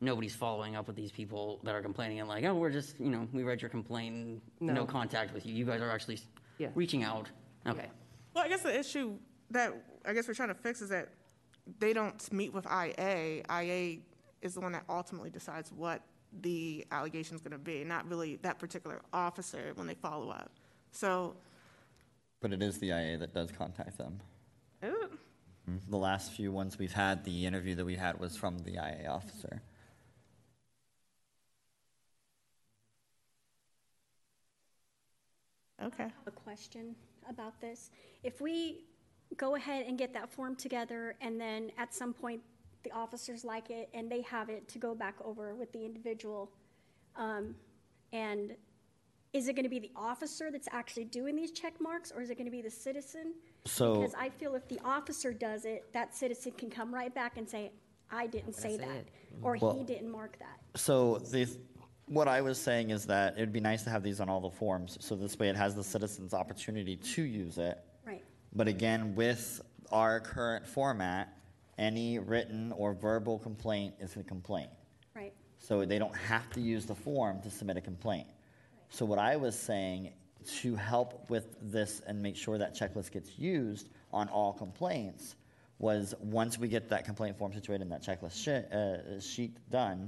Speaker 8: nobody's following up with these people that are complaining and like, oh, we're just, you know, we read your complaint, no,
Speaker 7: No.
Speaker 8: contact with you. You guys are actually s-
Speaker 7: Yes.
Speaker 8: reaching out. Okay.
Speaker 4: Well, I guess the issue that I guess we're trying to fix is that they don't meet with I A. I A is the one that ultimately decides what the allegation is going to be, not really that particular officer when they follow up. So,
Speaker 1: But it is the I A that does contact them.
Speaker 4: ooh,
Speaker 1: The last few ones we've had, the interview that we had was from the I A officer.
Speaker 4: okay.
Speaker 9: A question about this. If we go ahead and get that form together, and then at some point, the officers like it, and they have it to go back over with the individual, um, and is it gonna be the officer that's actually doing these check marks, or is it gonna be the citizen?
Speaker 1: So-
Speaker 9: Because I feel if the officer does it, that citizen can come right back and say, I didn't say
Speaker 3: That's
Speaker 9: that,
Speaker 3: it.
Speaker 9: or
Speaker 1: Well-
Speaker 9: he didn't mark that.
Speaker 1: So the, what I was saying is that it'd be nice to have these on all the forms, so this way it has the citizens' opportunity to use it.
Speaker 9: Right.
Speaker 1: But again, with our current format, any written or verbal complaint is a complaint.
Speaker 9: Right.
Speaker 1: So they don't have to use the form to submit a complaint. So what I was saying, to help with this and make sure that checklist gets used on all complaints, was once we get that complaint form situated and that checklist shi- uh, sheet done,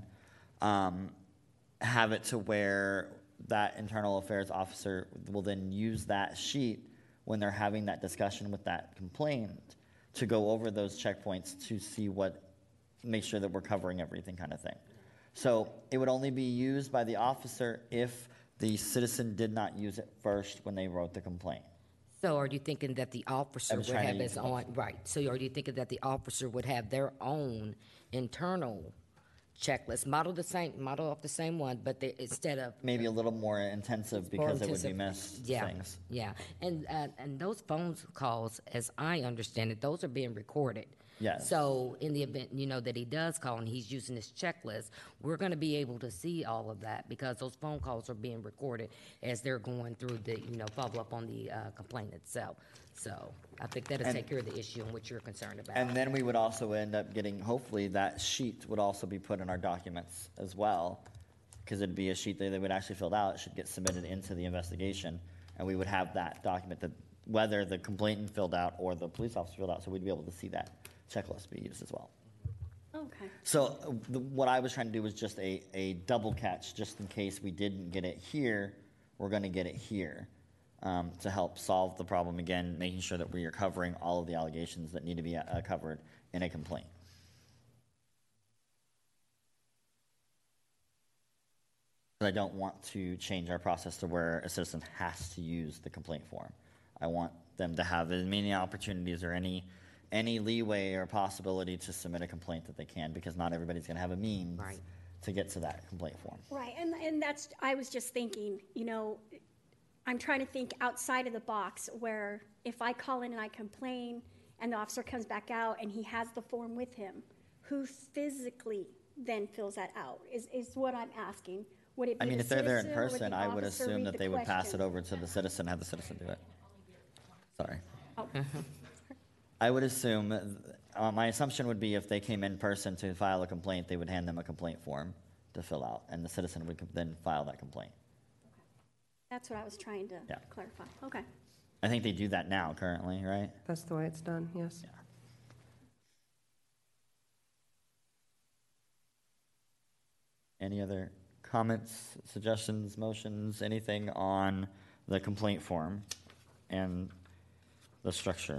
Speaker 1: um, have it to where that internal affairs officer will then use that sheet when they're having that discussion with that complaint to go over those checkpoints to see what, make sure that we're covering everything kind of thing. So it would only be used by the officer if the citizen did not use it first when they wrote the complaint.
Speaker 3: So are you thinking that the officer
Speaker 1: was
Speaker 3: would
Speaker 1: trying to
Speaker 3: have
Speaker 1: use
Speaker 3: his
Speaker 1: the
Speaker 3: own, right, so are you thinking that the officer would have their own internal checklist, model the same, model off the same one, but they, instead of
Speaker 1: Maybe a little more intensive because it would be
Speaker 3: intensive.
Speaker 1: missed
Speaker 3: Yeah,
Speaker 1: things.
Speaker 3: yeah, and, uh, and those phone calls, as I understand it, those are being recorded.
Speaker 1: Yes.
Speaker 3: So in the event, you know, that he does call and he's using his checklist, we're gonna be able to see all of that because those phone calls are being recorded as they're going through the, you know, follow up on the, uh, complaint itself. So I think that'll
Speaker 1: And-
Speaker 3: take care of the issue in which you're concerned about.
Speaker 1: And then we would also end up getting, hopefully, that sheet would also be put in our documents as well, because it'd be a sheet that they would actually filled out, it should get submitted into the investigation, and we would have that document that, whether the complainant filled out or the police officer filled out, so we'd be able to see that checklist be used as well.
Speaker 9: Okay.
Speaker 1: So uh, the, what I was trying to do was just a, a double catch, just in case we didn't get it here, we're gonna get it here, um, to help solve the problem, again, making sure that we are covering all of the allegations that need to be uh, covered in a complaint. But I don't want to change our process to where a citizen has to use the complaint form. I want them to have as many opportunities or any, any leeway or possibility to submit a complaint that they can, because not everybody's gonna have a means
Speaker 3: Right.
Speaker 1: to get to that complaint form.
Speaker 9: Right, and, and that's, I was just thinking, you know, I'm trying to think outside of the box where if I call in and I complain and the officer comes back out and he has the form with him, who physically then fills that out, is, is what I'm asking. Would it
Speaker 1: I
Speaker 9: be
Speaker 1: mean,
Speaker 9: the
Speaker 1: if they're there in
Speaker 9: citizen, or would
Speaker 1: person,
Speaker 9: the
Speaker 1: I would
Speaker 9: officer
Speaker 1: assume
Speaker 9: read
Speaker 1: that
Speaker 9: the
Speaker 1: they would pass
Speaker 9: question?
Speaker 1: it over to the citizen, have the citizen do it. Sorry.
Speaker 9: Oh.
Speaker 1: I would assume, uh, my assumption would be if they came in person to file a complaint, they would hand them a complaint form to fill out, and the citizen would com- then file that complaint.
Speaker 9: That's what I was trying to
Speaker 1: Yeah.
Speaker 9: clarify, okay.
Speaker 1: I think they do that now currently, right?
Speaker 7: That's the way it's done, yes.
Speaker 1: Yeah. Any other comments, suggestions, motions, anything on the complaint form and the structure?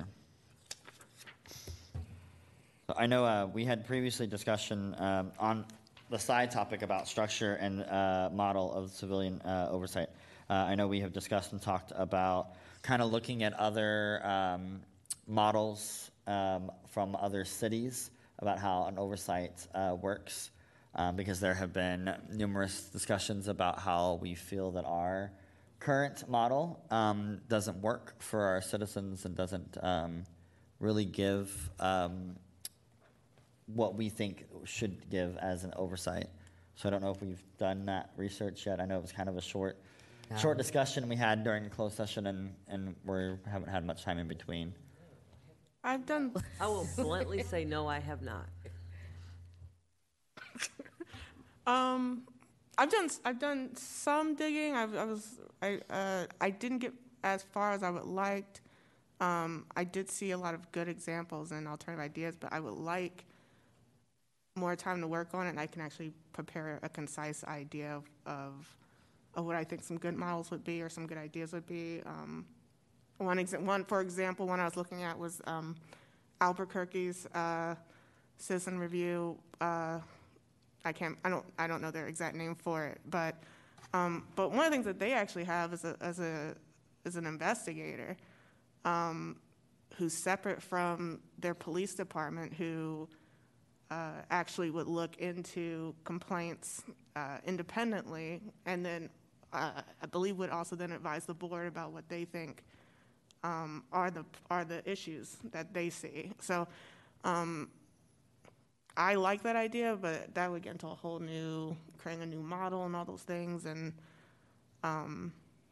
Speaker 1: So I know uh, we had previously discussion um, on the side topic about structure and uh, model of civilian uh, oversight. Uh, I know we have discussed and talked about kind of looking at other um, models um, from other cities about how an oversight uh, works, um, because there have been numerous discussions about how we feel that our current model um, doesn't work for our citizens and doesn't um, really give um, what we think should give as an oversight. So I don't know if we've done that research yet. I know it was kind of a short,
Speaker 3: No.
Speaker 1: short discussion we had during the closed session, and, and we haven't had much time in between.
Speaker 4: I've done,
Speaker 2: I will bluntly say, no, I have not.
Speaker 4: Um, I've done I've done some digging. I've, I was I uh, I didn't get as far as I would liked. Um, I did see a lot of good examples and alternative ideas, but I would like more time to work on it, and I can actually prepare a concise idea of, of, of what I think some good models would be or some good ideas would be. Um, one, exa- one, for example, one I was looking at was um, Albuquerque's uh, citizen review. Uh, I can't, I don't, I don't know their exact name for it, but, um, but one of the things that they actually have is a, as a, as an investigator, um, who's separate from their police department, who uh, actually would look into complaints uh, independently, and then uh, I believe would also then advise the board about what they think um, are the are the issues that they see. So. Um, I like that idea, but that would get into a whole new, creating a new model and all those things. And, um,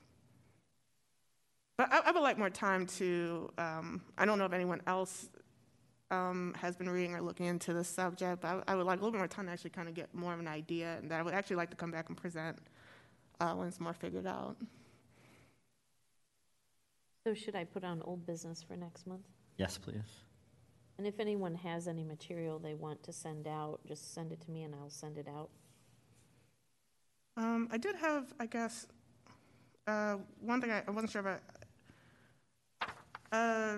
Speaker 4: but I, I would like more time to, um, I don't know if anyone else um, has been reading or looking into this subject, but I, I would like a little bit more time to actually kind of get more of an idea, and that I would actually like to come back and present uh, when it's more figured out.
Speaker 5: So should I put on old business for next month?
Speaker 1: Yes, please.
Speaker 5: And if anyone has any material they want to send out, just send it to me and I'll send it out.
Speaker 4: Um, I did have, I guess, uh, one thing I, I wasn't sure about. Uh,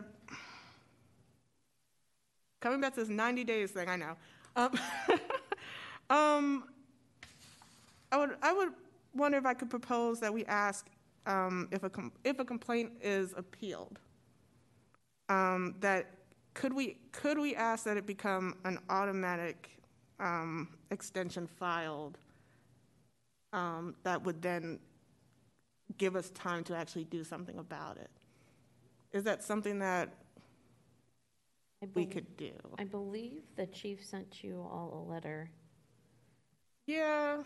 Speaker 4: coming back to this ninety days thing, I know. Um, um, I would, I would wonder if I could propose that we ask um, if a com- if a complaint is appealed, um, that could we could we ask that it become an automatic um, extension filed um, that would then give us time to actually do something about it? Is that something that
Speaker 5: I
Speaker 4: we
Speaker 5: bel-
Speaker 4: could do?
Speaker 5: I believe the chief sent you all a letter.
Speaker 4: Yeah.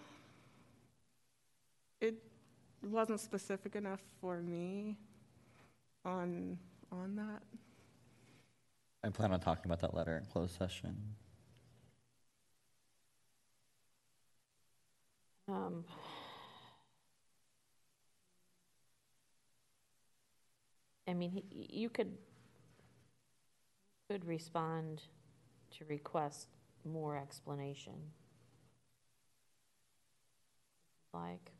Speaker 4: It wasn't specific enough for me on on that.
Speaker 1: I plan on talking about that letter in closed session.
Speaker 5: Um, I mean, he- you could, could respond to request more explanation. Like,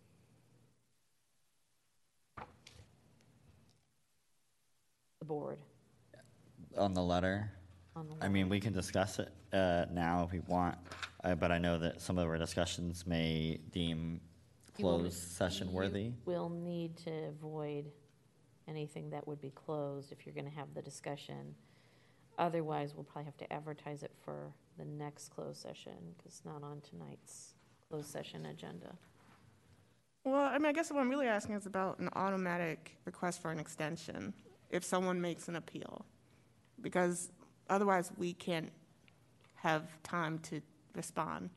Speaker 5: the board
Speaker 1: On the letter,
Speaker 5: on the.
Speaker 1: I mean,
Speaker 5: letter.
Speaker 1: we can discuss it uh, now if we want, uh, but I know that some of our discussions may deem
Speaker 5: You will-
Speaker 1: closed session worthy.
Speaker 5: You will need to avoid anything that would be closed if you're going to have the discussion. Otherwise, we'll probably have to advertise it for the next closed session, because it's not on tonight's closed session agenda.
Speaker 4: Well, I mean, I guess what I'm really asking is about an automatic request for an extension if someone makes an appeal, because otherwise we can't have time to respond.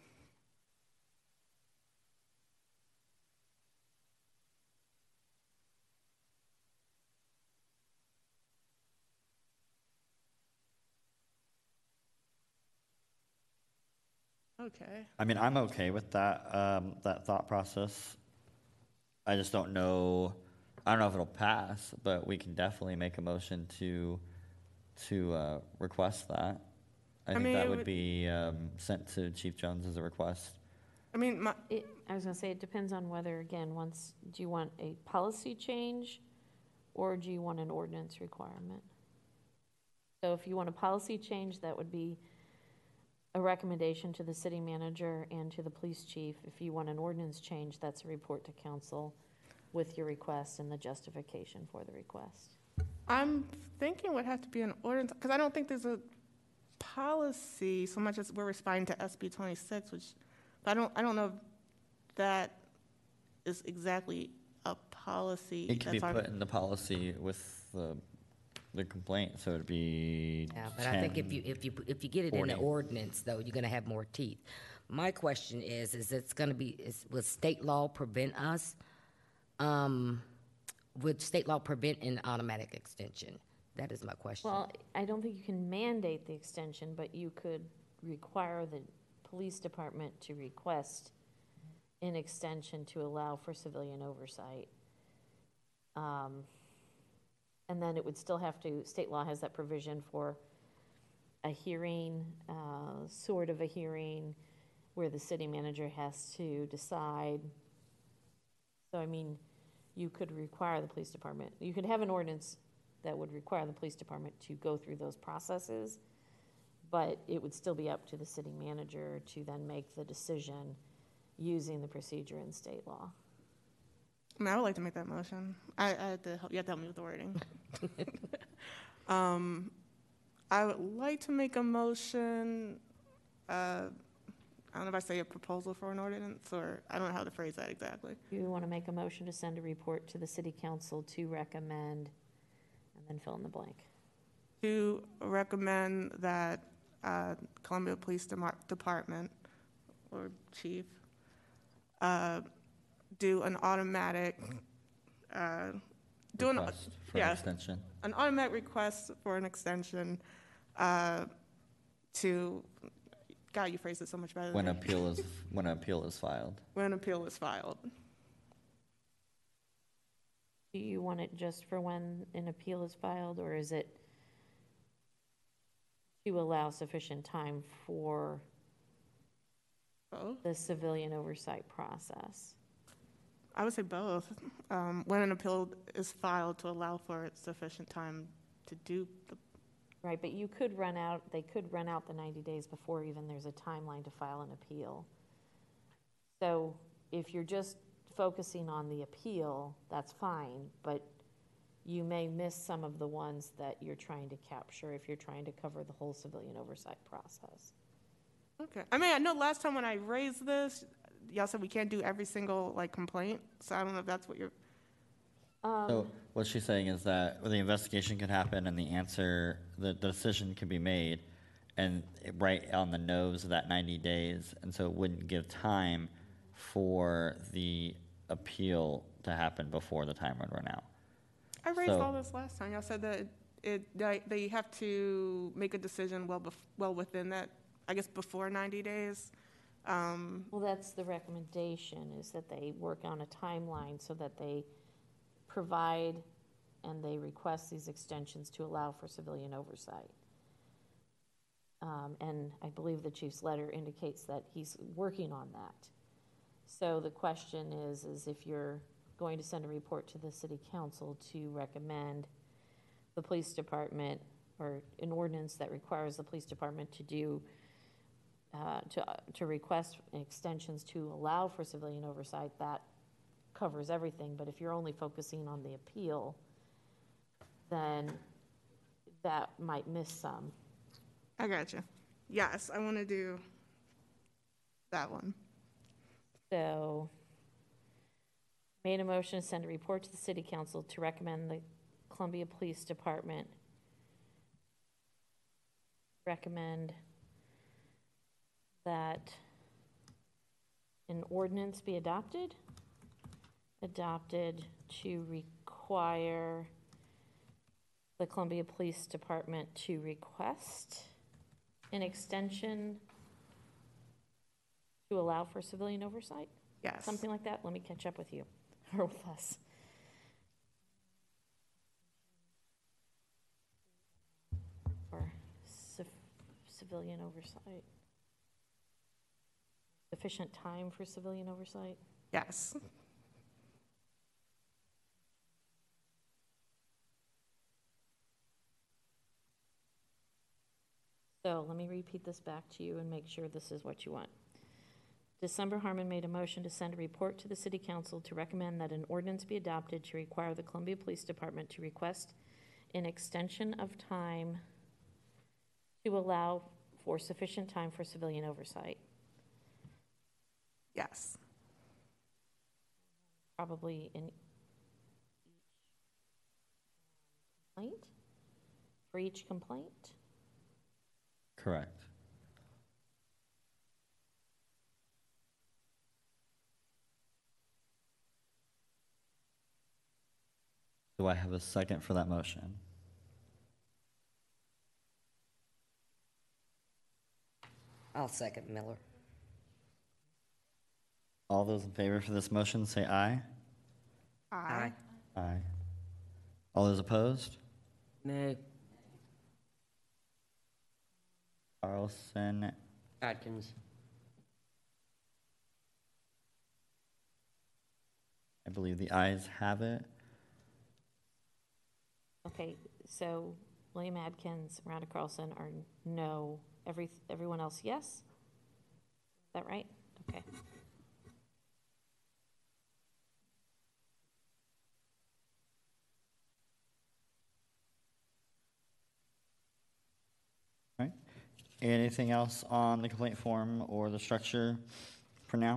Speaker 4: Okay.
Speaker 1: I mean, I'm okay with that, um, that thought process. I just don't know, I don't know if it'll pass, but we can definitely make a motion to, to, uh, request that. I
Speaker 4: I
Speaker 1: think
Speaker 4: mean,
Speaker 1: that
Speaker 4: it
Speaker 1: would
Speaker 4: would-
Speaker 1: be, um, sent to Chief Jones as a request.
Speaker 4: I mean, my,
Speaker 5: It, I was gonna say, it depends on whether, again, once, do you want a policy change, or do you want an ordinance requirement? So if you want a policy change, that would be a recommendation to the city manager and to the police chief. If you want an ordinance change, that's a report to council with your request and the justification for the request.
Speaker 4: I'm thinking it would have to be an ordinance, because I don't think there's a policy so much as we're responding to S B twenty-six, which, but I don't, I don't know if that is exactly a policy.
Speaker 1: It can be
Speaker 4: that's
Speaker 1: put
Speaker 4: already-
Speaker 1: in the policy with the, the complaint, so it'd be
Speaker 3: Yeah, but I think if
Speaker 1: ten.
Speaker 3: you, if you, if you get it in the
Speaker 1: forty.
Speaker 3: ordinance, though, you're gonna have more teeth. My question is, is it's gonna be, is, will state law prevent us? Um, would state law prevent an automatic extension? That is my question.
Speaker 5: Well, I don't think you can mandate the extension, but you could require the Police Department to request an extension to allow for civilian oversight. Um, And then it would still have to, state law has that provision for a hearing, uh, sort of a hearing, where the city manager has to decide. So, I mean, you could require the police department, you could have an ordinance that would require the police department to go through those processes, but it would still be up to the city manager to then make the decision using the procedure in state law.
Speaker 4: I mean, I would like to make that motion. I, I had to help, you have to help me with the wording. um, I would like to make a motion, uh, I don't know if I say a proposal for an ordinance, or I don't know how to phrase that exactly.
Speaker 5: You want to make a motion to send a report to the city council to recommend, and then fill in the blank.
Speaker 4: To recommend that uh, Columbia Police Demar- Department, or chief, uh, do an automatic, uh, do an,
Speaker 1: Request for an
Speaker 4: yeah,
Speaker 1: extension.
Speaker 4: an automatic request for an extension uh, to, God, you phrased it so much better than
Speaker 1: When
Speaker 4: me.
Speaker 1: appeal is, when an appeal is filed.
Speaker 4: When an appeal is filed.
Speaker 5: Do you want it just for when an appeal is filed, or is it to allow sufficient time for
Speaker 4: Both?
Speaker 5: the civilian oversight process?
Speaker 4: I would say both. Um, when an appeal is filed, to allow for sufficient time to do the,
Speaker 5: Right, but you could run out, they could run out the ninety days before even there's a timeline to file an appeal. So if you're just focusing on the appeal, that's fine, but you may miss some of the ones that you're trying to capture if you're trying to cover the whole civilian oversight process.
Speaker 4: okay. I mean, I know last time when I raised this, y'all said we can't do every single, like, complaint, so I don't know if that's what you're,
Speaker 1: So what she's saying is that the investigation could happen and the answer, the, the decision can be made and it- right on the nose of that ninety days. And so it wouldn't give time for the appeal to happen before the time would run out.
Speaker 4: I raised
Speaker 1: So-
Speaker 4: all this last time. Y'all said that it, it, that they have to make a decision well, bef- well within that, I guess, before ninety days. Um,
Speaker 5: Well, that's the recommendation, is that they work on a timeline so that they provide and they request these extensions to allow for civilian oversight. Um, and I believe the chief's letter indicates that he's working on that. So the question is, is if you're going to send a report to the city council to recommend the police department, or an ordinance that requires the police department to do Uh, to, uh, to request extensions to allow for civilian oversight, that covers everything. But if you're only focusing on the appeal, then that might miss some.
Speaker 4: I gotcha. Yes, I want to do that one.
Speaker 5: So, made a motion to send a report to the city council to recommend the Columbia Police Department recommend that an ordinance be adopted, adopted to require the Columbia Police Department to request an extension to allow for civilian oversight?
Speaker 4: Yes.
Speaker 5: Something like that? Let me catch up with you, or with us. For civ- civilian oversight. Sufficient time for civilian oversight?
Speaker 4: Yes.
Speaker 5: So let me repeat this back to you and make sure this is what you want. December Harmon made a motion to send a report to the city council to recommend that an ordinance be adopted to require the Columbia Police Department to request an extension of time to allow for sufficient time for civilian oversight.
Speaker 4: Yes.
Speaker 5: Probably in each complaint? For each complaint?
Speaker 1: Correct. Do I have a second for that motion?
Speaker 3: I'll second Miller.
Speaker 1: All those in favor for this motion, say aye.
Speaker 4: Aye.
Speaker 1: Aye. All those opposed?
Speaker 2: Nay.
Speaker 1: Carlson,
Speaker 8: Atkins.
Speaker 1: I believe the ayes have it.
Speaker 5: Okay, so William Adkins, Miranda Carlson are no. Every, everyone else, yes? Is that right? Okay.
Speaker 1: Right. Anything else on the complaint form or the structure for now?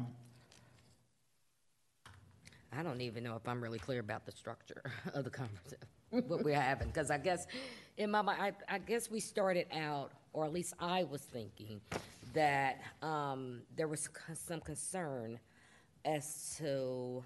Speaker 3: I don't even know if I'm really clear about the structure of the conversation, what we're having, because I guess, in my mind, I, I guess we started out, or at least I was thinking, that um, there was c- some concern as to,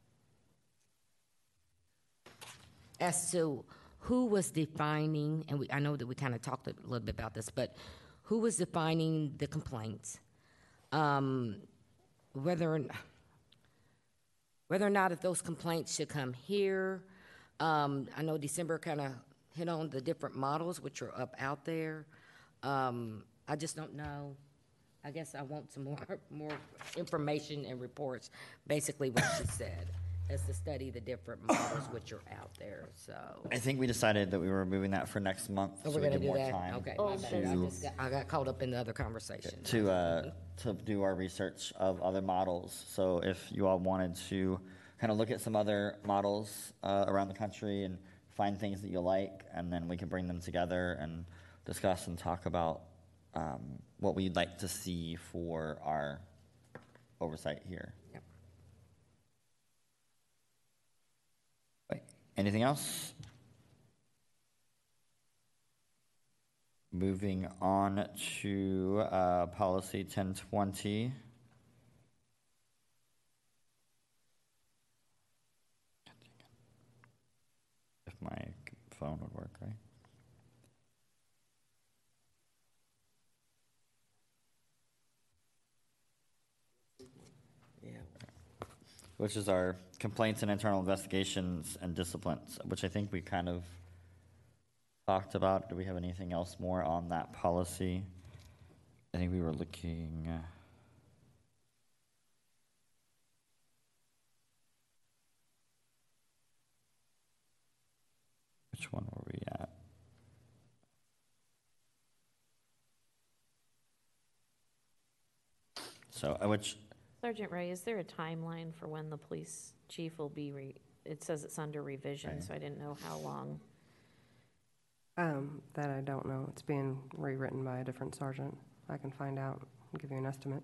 Speaker 3: as to who was defining, and we, I know that we kind of talked a little bit about this, but who was defining the complaints? Um, whether, or- whether or not if those complaints should come here. Um, I know December kind of hit on the different models which are up out there. Um, I just don't know. I guess I want some more, more information and reports, basically what she said, as to study the different models which are out there, so.
Speaker 1: I think we decided that we were moving that for next month,
Speaker 3: Oh,
Speaker 1: so
Speaker 3: we're
Speaker 1: we
Speaker 3: gonna
Speaker 1: get
Speaker 3: do
Speaker 1: more
Speaker 3: that?
Speaker 1: time.
Speaker 3: Okay, my bad. I
Speaker 1: to-
Speaker 3: just got, I got caught up in the other conversation.
Speaker 1: to uh, to do our research of other models. So if you all wanted to kind of look at some other models uh, around the country and find things that you like, and then we can bring them together and discuss and talk about um, what we'd like to see for our oversight here.
Speaker 3: Yep.
Speaker 1: Wait, anything else? Moving on to uh, policy ten twenty. If my phone would work, right?
Speaker 2: Yeah.
Speaker 1: Which is our complaints and internal investigations and disciplines, which I think we kind of talked about. Do we have anything else more on that policy? I think we were looking. uh, Which one were we at? So, uh, which,
Speaker 5: Sergeant Ray, is there a timeline for when the police chief will be re, it says it's under revision,
Speaker 1: Okay.
Speaker 5: so I didn't know how long.
Speaker 7: Um, that I don't know. It's being rewritten by a different sergeant. I can find out and give you an estimate.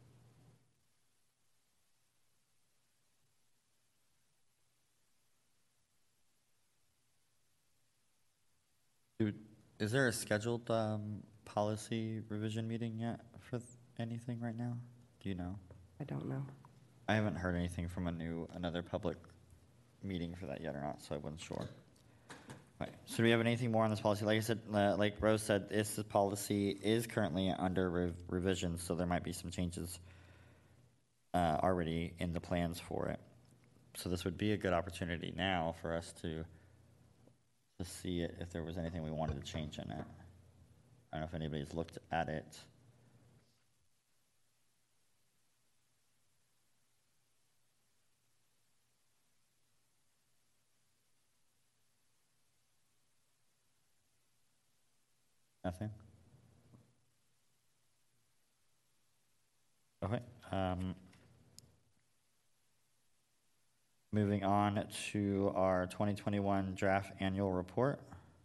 Speaker 1: do- is there a scheduled um, policy revision meeting yet for th- anything right now? Do you know?
Speaker 7: I don't know.
Speaker 1: I haven't heard anything from a new, another public meeting for that yet or not, so I wasn't sure. Right, so do we have anything more on this policy? Like I said, uh, like Rose said, this policy is currently under rev- revision, so there might be some changes uh, already in the plans for it. So this would be a good opportunity now for us to, to see it, if there was anything we wanted to change in it. I don't know if anybody's looked at it. Nothing? Okay. Um, moving on to our twenty twenty-one draft annual report.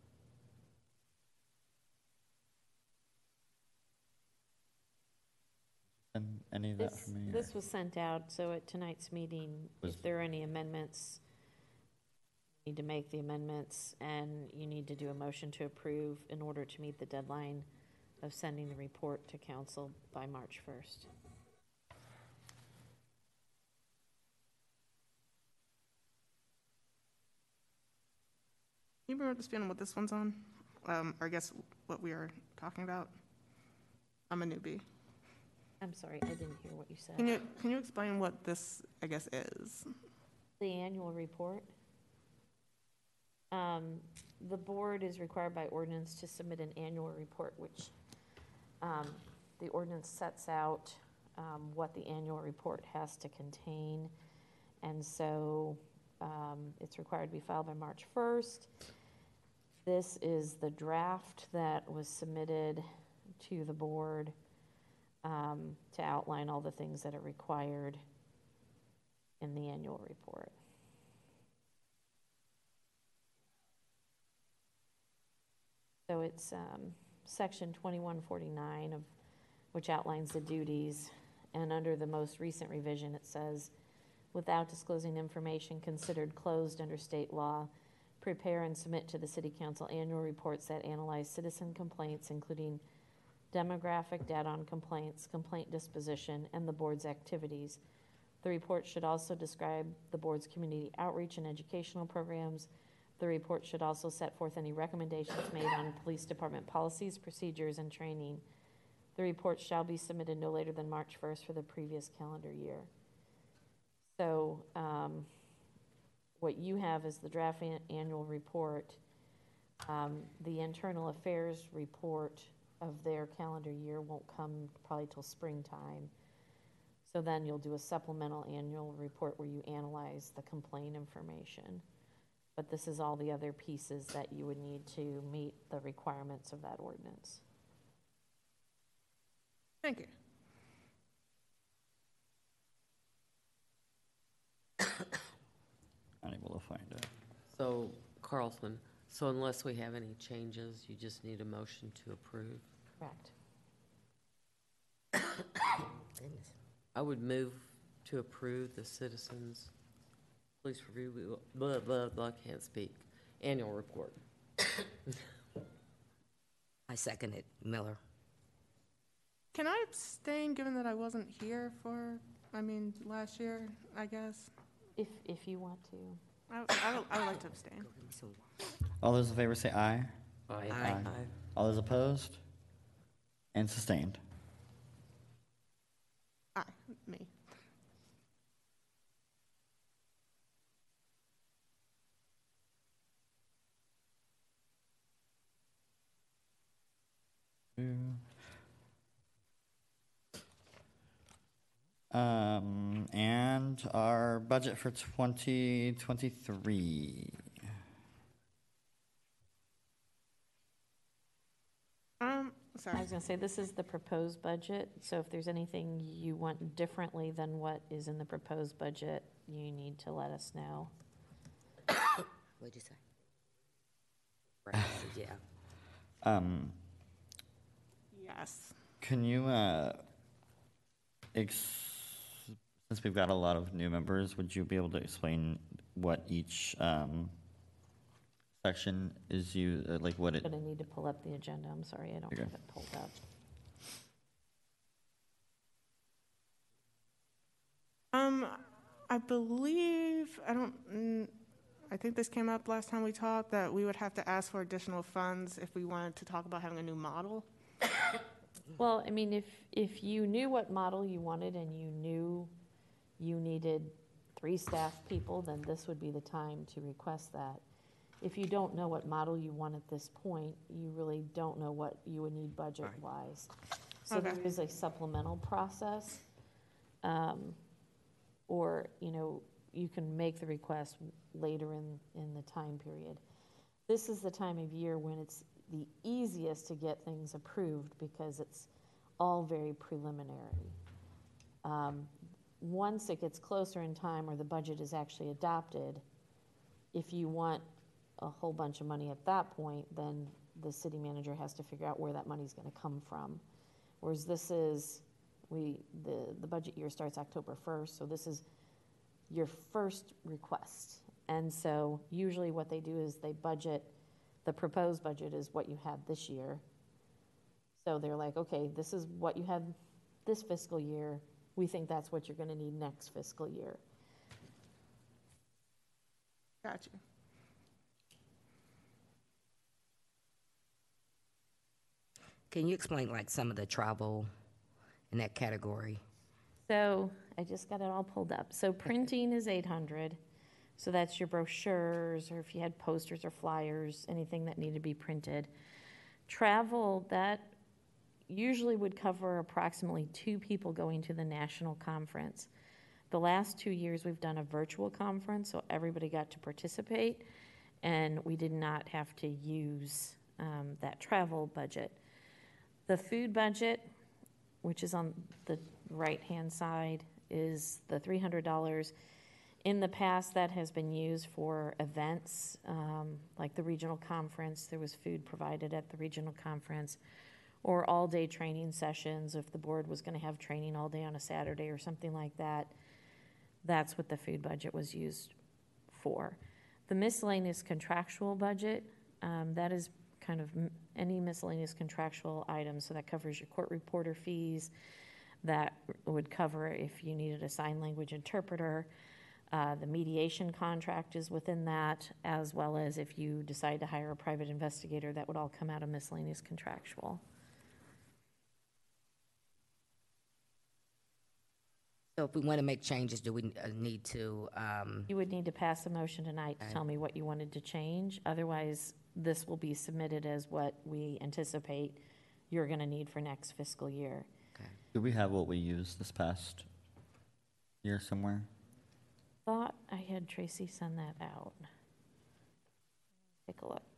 Speaker 1: And any of that
Speaker 5: This,
Speaker 1: for me? or-
Speaker 5: this was sent out, so at tonight's meeting,
Speaker 1: Was-
Speaker 5: if there are any amendments, you need to make the amendments, and you need to do a motion to approve in order to meet the deadline of sending the report to council by March first.
Speaker 4: Can you remember the spin on what this one's on? Um, or I guess what we are talking about? I'm a newbie.
Speaker 5: I'm sorry, I didn't hear what you said.
Speaker 4: Can you, can you explain what this, I guess, is?
Speaker 5: The annual report. Um, The board is required by ordinance to submit an annual report, which um, the ordinance sets out um, what the annual report has to contain. And so um, it's required to be filed by March first. This is the draft that was submitted to the board um, to outline all the things that are required in the annual report. So it's um, section twenty-one forty-nine of, which outlines the duties, and under the most recent revision, it says, without disclosing information considered closed under state law, prepare and submit to the city council annual reports that analyze citizen complaints, including demographic data on complaints, complaint disposition, and the board's activities. The report should also describe the board's community outreach and educational programs. The report should also set forth any recommendations made on police department policies, procedures, and training. The report shall be submitted no later than March first for the previous calendar year. So um, what you have is the draft an- annual report. Um, the internal affairs report of their calendar year won't come probably till springtime. So then you'll do a supplemental annual report where you analyze the complaint information. But this is all the other pieces that you would need to meet the requirements of that ordinance.
Speaker 4: Thank you.
Speaker 1: Unable to find it.
Speaker 2: So, Carlson, so unless we have any changes, you just need a motion to approve?
Speaker 5: Correct.
Speaker 3: Goodness.
Speaker 2: I would move to approve the citizens' police review, blah, blah, blah, I can't speak, annual report.
Speaker 3: I second it, Miller.
Speaker 4: Can I abstain, given that I wasn't here for, I mean, last year, I guess?
Speaker 5: If, if you want to.
Speaker 4: I, I would, I would like to abstain.
Speaker 1: All those in favor say aye.
Speaker 8: Aye.
Speaker 3: Aye.
Speaker 1: All those opposed? And sustained.
Speaker 4: Aye, me.
Speaker 1: Um, and our budget for twenty twenty-three.
Speaker 4: Um,
Speaker 5: I
Speaker 4: sorry.
Speaker 5: was gonna say, this is the proposed budget, so if there's anything you want differently than what is in the proposed budget, you need to let us know.
Speaker 3: What'd you say? Right, yeah.
Speaker 1: Um,
Speaker 4: Yes.
Speaker 1: can you, uh, ex- since we've got a lot of new members, would you be able to explain what each, um, section is you, uh, like what it,
Speaker 5: Gonna need to pull up the agenda, I'm sorry, I don't
Speaker 1: Okay.
Speaker 5: have it pulled up.
Speaker 4: Um, I believe, I don't, mm, I think this came up last time we talked, that we would have to ask for additional funds if we wanted to talk about having a new model.
Speaker 5: Well, I mean, if, if you knew what model you wanted and you knew you needed three staff people, then this would be the time to request that. If you don't know what model you want at this point, you really don't know what you would need budget-wise. So
Speaker 4: Okay.
Speaker 5: there is a supplemental process. Um, Or, you know, you can make the request later in, in the time period. This is the time of year when it's the easiest to get things approved because it's all very preliminary. Um, Once it gets closer in time or the budget is actually adopted, if you want a whole bunch of money at that point, then the city manager has to figure out where that money's gonna come from. Whereas this is, we, the, the budget year starts October first, so this is your first request. And so usually what they do is they budget, the proposed budget is what you had this year. So they're like, okay, this is what you had this fiscal year. We think that's what you're gonna need next fiscal year.
Speaker 4: Got you.
Speaker 3: Can you explain like some of the travel in that category?
Speaker 5: So I just got it all pulled up. So printing is eight hundred. So that's your brochures, or if you had posters or flyers, anything that needed to be printed. Travel, that usually would cover approximately two people going to the national conference. The last two years, we've done a virtual conference, so everybody got to participate, and we did not have to use um, that travel budget. The food budget, which is on the right-hand side, is the three hundred dollars. In the past, that has been used for events, um, like the regional conference. There was food provided at the regional conference, or all-day training sessions. If the board was going to have training all day on a Saturday or something like that, that's what the food budget was used for. The miscellaneous contractual budget, um, that is kind of m- any miscellaneous contractual items. So that covers your court reporter fees. That would cover if you needed a sign language interpreter. Uh, the mediation contract is within that, as well as if you decide to hire a private investigator, that would all come out of miscellaneous contractual.
Speaker 3: So if we want to make changes, do we uh, need to, um,
Speaker 5: You would need to pass a motion tonight to
Speaker 3: Okay.
Speaker 5: tell me what you wanted to change. Otherwise, this will be submitted as what we anticipate you're going to need for next fiscal year.
Speaker 1: Do we have what we used this past year somewhere?
Speaker 5: Thought I had Tracy send that out. Take a look.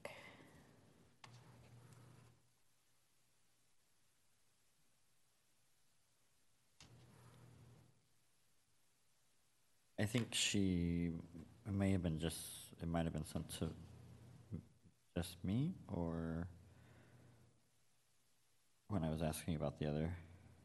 Speaker 1: I think she, it may have been just, it might have been sent to just me, or when I was asking about the other.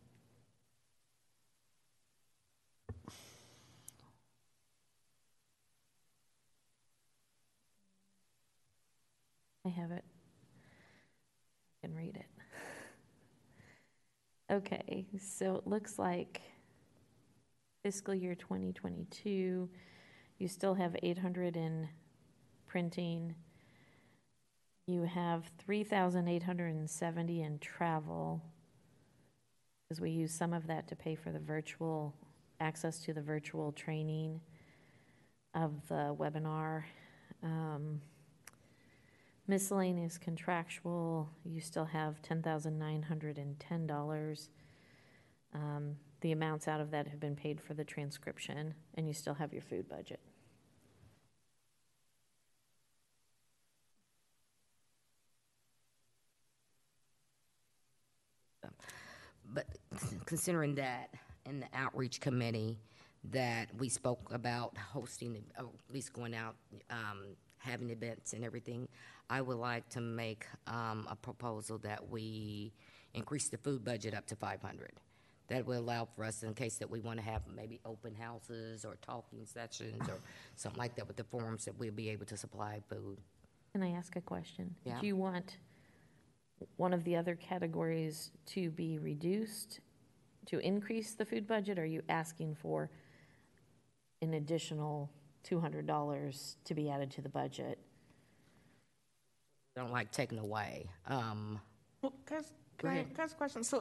Speaker 5: I have it. I can read it. Okay, so it looks like fiscal year twenty twenty-two, you still have eight hundred in printing. You have three thousand eight hundred seventy in travel, because we use some of that to pay for the virtual, access to the virtual training of the webinar. Um, Miscellaneous contractual, you still have ten thousand nine hundred ten dollars. Um, the amounts out of that have been paid for the transcription, and you still have your food budget.
Speaker 3: but considering that in the outreach committee, that we spoke about hosting, or at least going out, um, having events and everything, I would like to make um, a proposal that we increase the food budget up to five hundred. That will allow for us, in case that we want to have maybe open houses or talking sessions or something like that with the forums, that we'll be able to supply food.
Speaker 5: Can I ask a question?
Speaker 3: Yeah.
Speaker 5: Do you want one of the other categories to be reduced, to increase the food budget? Or are you asking for an additional two hundred dollars to be added to the budget?
Speaker 3: I don't like taking away. Um,
Speaker 4: Well, can I, ask-
Speaker 3: Go
Speaker 4: can I,
Speaker 3: ahead.
Speaker 4: can I ask a question? So,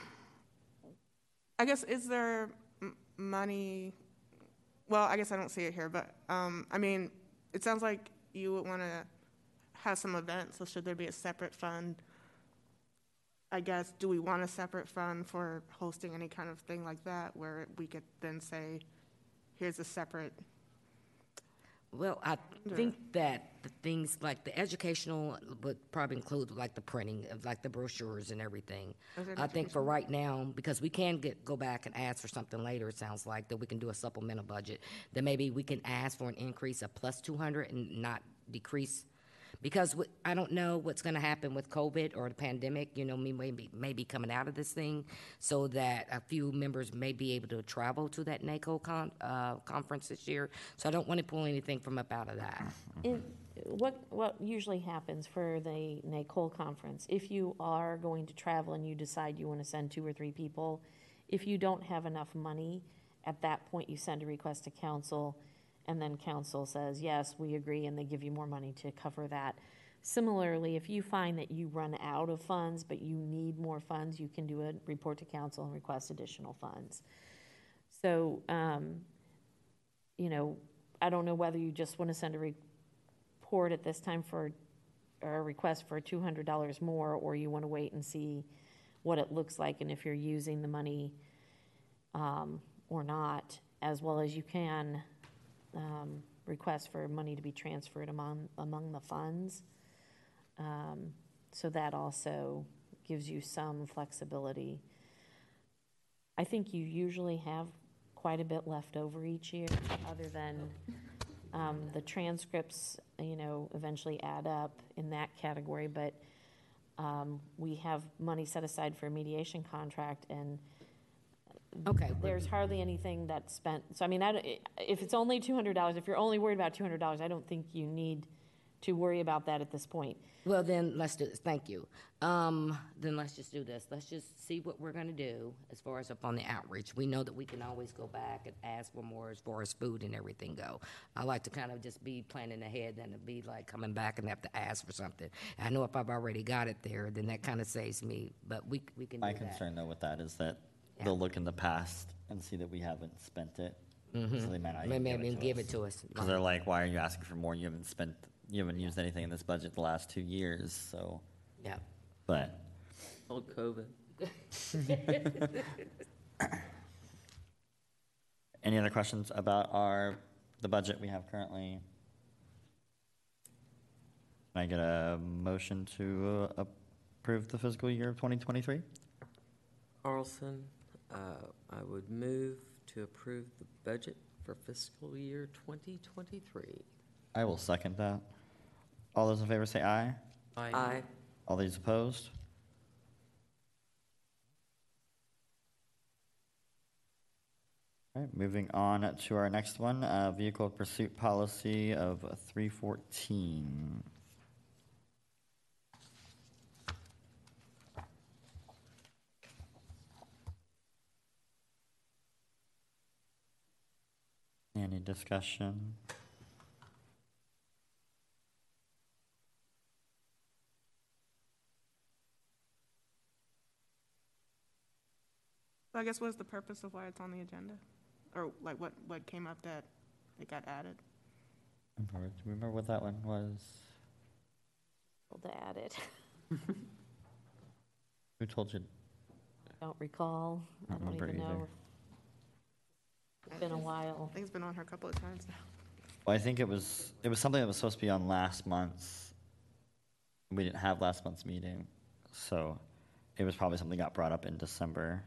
Speaker 4: I guess, is there m- money, well, I guess I don't see it here, but, um, I mean, it sounds like you would want to have some events, so should there be a separate fund? I guess, do we want a separate fund for hosting any kind of thing like that, where we could then say, here's a separate,
Speaker 3: Well, I think that the things like the educational would probably include like the printing of like the brochures and everything.
Speaker 4: Is it
Speaker 3: I think for right now, because we can get, go back and ask for something later, it sounds like, that we can do a supplemental budget, that maybe we can ask for an increase of plus two hundred and not decrease. Because what- I don't know what's gonna happen with COVID or the pandemic, you know, me maybe, maybe coming out of this thing, so that a few members may be able to travel to that NACO con, uh, conference this year. So I don't wanna pull anything from up out of that.
Speaker 5: In, what, what usually happens for the NACOL conference, if you are going to travel and you decide you want to send two or three people, if you don't have enough money, at that point you send a request to council, and then council says, yes, we agree, and they give you more money to cover that. Similarly, if you find that you run out of funds, but you need more funds, you can do a report to council and request additional funds. So, um, you know, I don't know whether you just want to send a report at this time for, or a request for two hundred dollars more, or you want to wait and see what it looks like and if you're using the money um, or not, as well as you can um, request for money to be transferred among, among the funds. Um, so that also gives you some flexibility. I think you usually have quite a bit left over each year, other than um, the transcripts, you know, eventually add up in that category, but um, we have money set aside for a mediation contract, and
Speaker 3: Okay.
Speaker 5: there's hardly anything that's spent. So, I mean, I, don't- if it's only two hundred dollars, if you're only worried about two hundred dollars, I don't think you need to worry about that at this point.
Speaker 3: Well, then, let's do this, thank you. Um, then let's just do this, let's just see what we're gonna do as far as up on the outreach. We know that we can always go back and ask for more as far as food and everything go. I like to kind of just be planning ahead than to be like coming back and have to ask for something. I know if I've already got it there, then that kind of saves me, but we, we can do
Speaker 1: My
Speaker 3: that.
Speaker 1: concern though with that is that
Speaker 3: Yeah.
Speaker 1: they'll look in the past and see that we haven't spent it. So they might not even
Speaker 3: Maybe
Speaker 1: give
Speaker 3: even
Speaker 1: it to
Speaker 3: give
Speaker 1: us.
Speaker 3: it to us.
Speaker 1: Because they're like, why are you asking for more? You haven't spent, you haven't used anything in this budget the last two years, so,
Speaker 3: Yeah.
Speaker 1: but.
Speaker 2: Old COVID.
Speaker 1: Any other questions about our, the budget we have currently? Can I get a motion to uh, approve the fiscal year of twenty twenty-three?
Speaker 2: Carlson, uh, I would move to approve the budget for fiscal year twenty twenty-three.
Speaker 1: I will second that. All those in favor say aye.
Speaker 2: Aye.
Speaker 1: All these opposed? All right, moving on to our next one, uh, vehicle pursuit policy of three fourteen. Any discussion?
Speaker 4: So I guess what's the purpose of why it's on the agenda? Or like what, what came up that it got added?
Speaker 1: Do you remember what that one was?
Speaker 5: To add it.
Speaker 1: Who told you?
Speaker 5: Don't recall. I
Speaker 1: I don't
Speaker 5: don't
Speaker 1: remember
Speaker 5: even know.
Speaker 1: either.
Speaker 5: It's been a while.
Speaker 4: I think it's been on her a couple of times now.
Speaker 1: Well, I think it was, it was something that was supposed to be on last month's. We didn't have last month's meeting, so it was probably something that got brought up in December.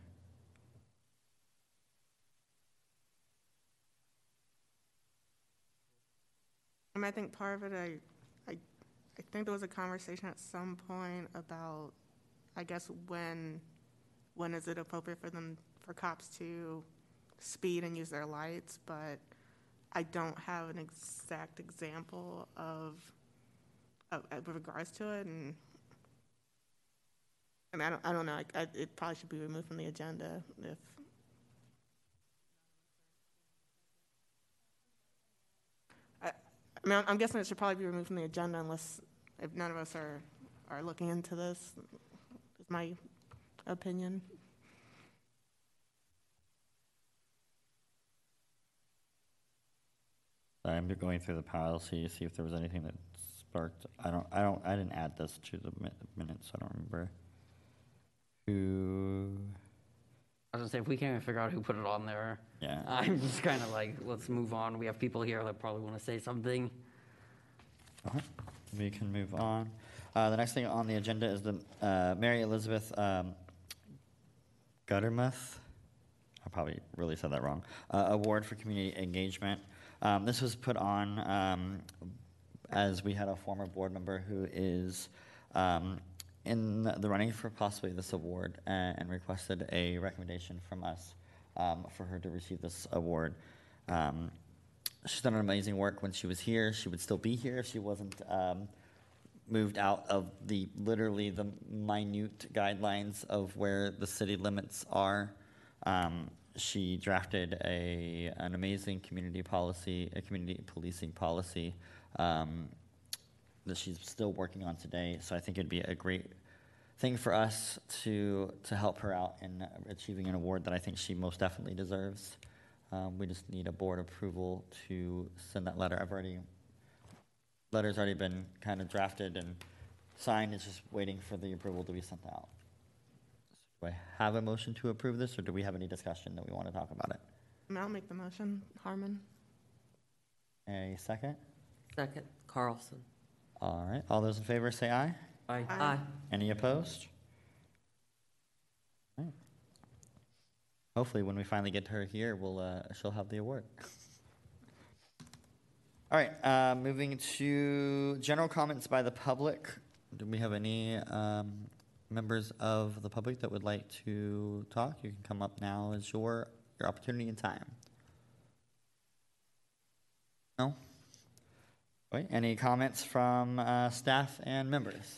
Speaker 4: I mean, I think part of it, I, I, I think there was a conversation at some point about, I guess, when, when is it appropriate for them, for cops to speed and use their lights, but I don't have an exact example of, of, of with regards to it, and I mean, I don't, I don't know, I, I, it probably should be removed from the agenda if, I, I mean, I'm guessing it should probably be removed from the agenda unless, if none of us are, are looking into this, is my opinion.
Speaker 1: I'm going through the policy, see if there was anything that sparked, I don't, I don't, I didn't add this to the mi- minutes, I don't remember. Who,
Speaker 8: I was gonna say, if we can't even figure out who put it on there,
Speaker 1: yeah.
Speaker 8: I'm just kind of like, let's move on. We have people here that probably want to say something.
Speaker 1: Okay, we can move on. Uh, the next thing on the agenda is the uh, Mary Elizabeth um, Guttermuth, I probably really said that wrong, uh, Award for Community Engagement. Um, this was put on um, as we had a former board member who is um, in the running for possibly this award and, and requested a recommendation from us um, for her to receive this award. Um, she's done amazing work when she was here. She would still be here if she wasn't um, moved out of the literally the minute guidelines of where the city limits are. Um, she drafted a an amazing community policy, a community policing policy, um, that she's still working on today. So I think it'd be a great thing for us to, to help her out in achieving an award that I think she most definitely deserves. Um, we just need a board approval to send that letter. I've already, letter's already been kind of drafted and signed. It's just waiting for the approval to be sent out. Do I have a motion to approve this, or do we have any discussion that we want to talk about it?
Speaker 4: I'll make the motion, Harmon.
Speaker 1: A second?
Speaker 2: Second, Carlson.
Speaker 1: All right. All those in favor say aye.
Speaker 2: Aye.
Speaker 4: Aye.
Speaker 1: Any opposed? All right. Hopefully, when we finally get her here, we'll uh, she'll have the award. All right. Uh, moving to general comments by the public. Do we have any um, members of the public that would like to talk? You can come up now. Is your your opportunity and time? No. Wait. Any comments from uh, staff and members?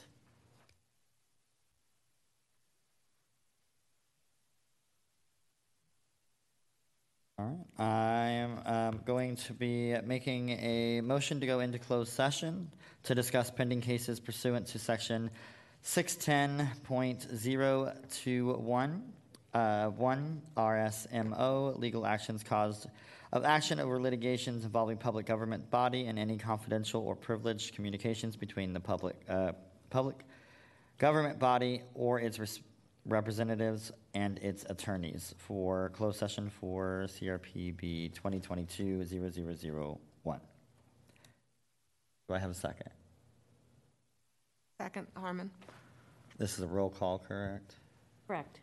Speaker 1: All right. I am um, going to be making a motion to go into closed session to discuss pending cases pursuant to section six ten point zero two one, uh, one R S M O, legal actions caused of action over litigations involving public government body and any confidential or privileged communications between the public, uh, public government body or its res- representatives and its attorneys for closed session for C R P B twenty twenty-two dash zero zero zero one. Do I have a second?
Speaker 4: Second, Harmon.
Speaker 1: This is a roll call, correct?
Speaker 5: Correct.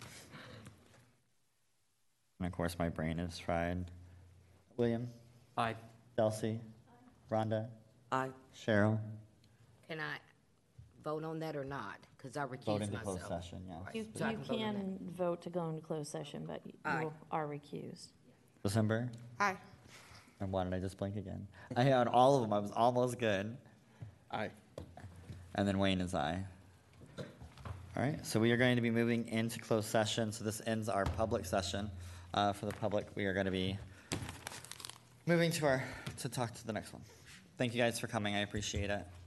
Speaker 1: And of course, my brain is fried. William?
Speaker 8: Aye.
Speaker 1: Chelsea? Rhonda?
Speaker 2: Aye.
Speaker 1: Cheryl?
Speaker 3: Can I vote on that or not? Because I
Speaker 1: Vote
Speaker 3: recuse
Speaker 1: into closed
Speaker 3: myself.
Speaker 1: session, yes.
Speaker 5: You,
Speaker 3: So I
Speaker 5: you
Speaker 3: can vote on
Speaker 5: can vote to go into closed session, but
Speaker 3: Aye.
Speaker 5: you are recused.
Speaker 1: December?
Speaker 4: Aye.
Speaker 1: And why did I just blink again? I had all of them. I was almost good.
Speaker 6: Aye.
Speaker 1: And then Wayne is aye. All right, so we are going to be moving into closed session. So this ends our public session. Uh, for the public, we are going to be moving to our to talk to the next one. Thank you guys for coming. I appreciate it.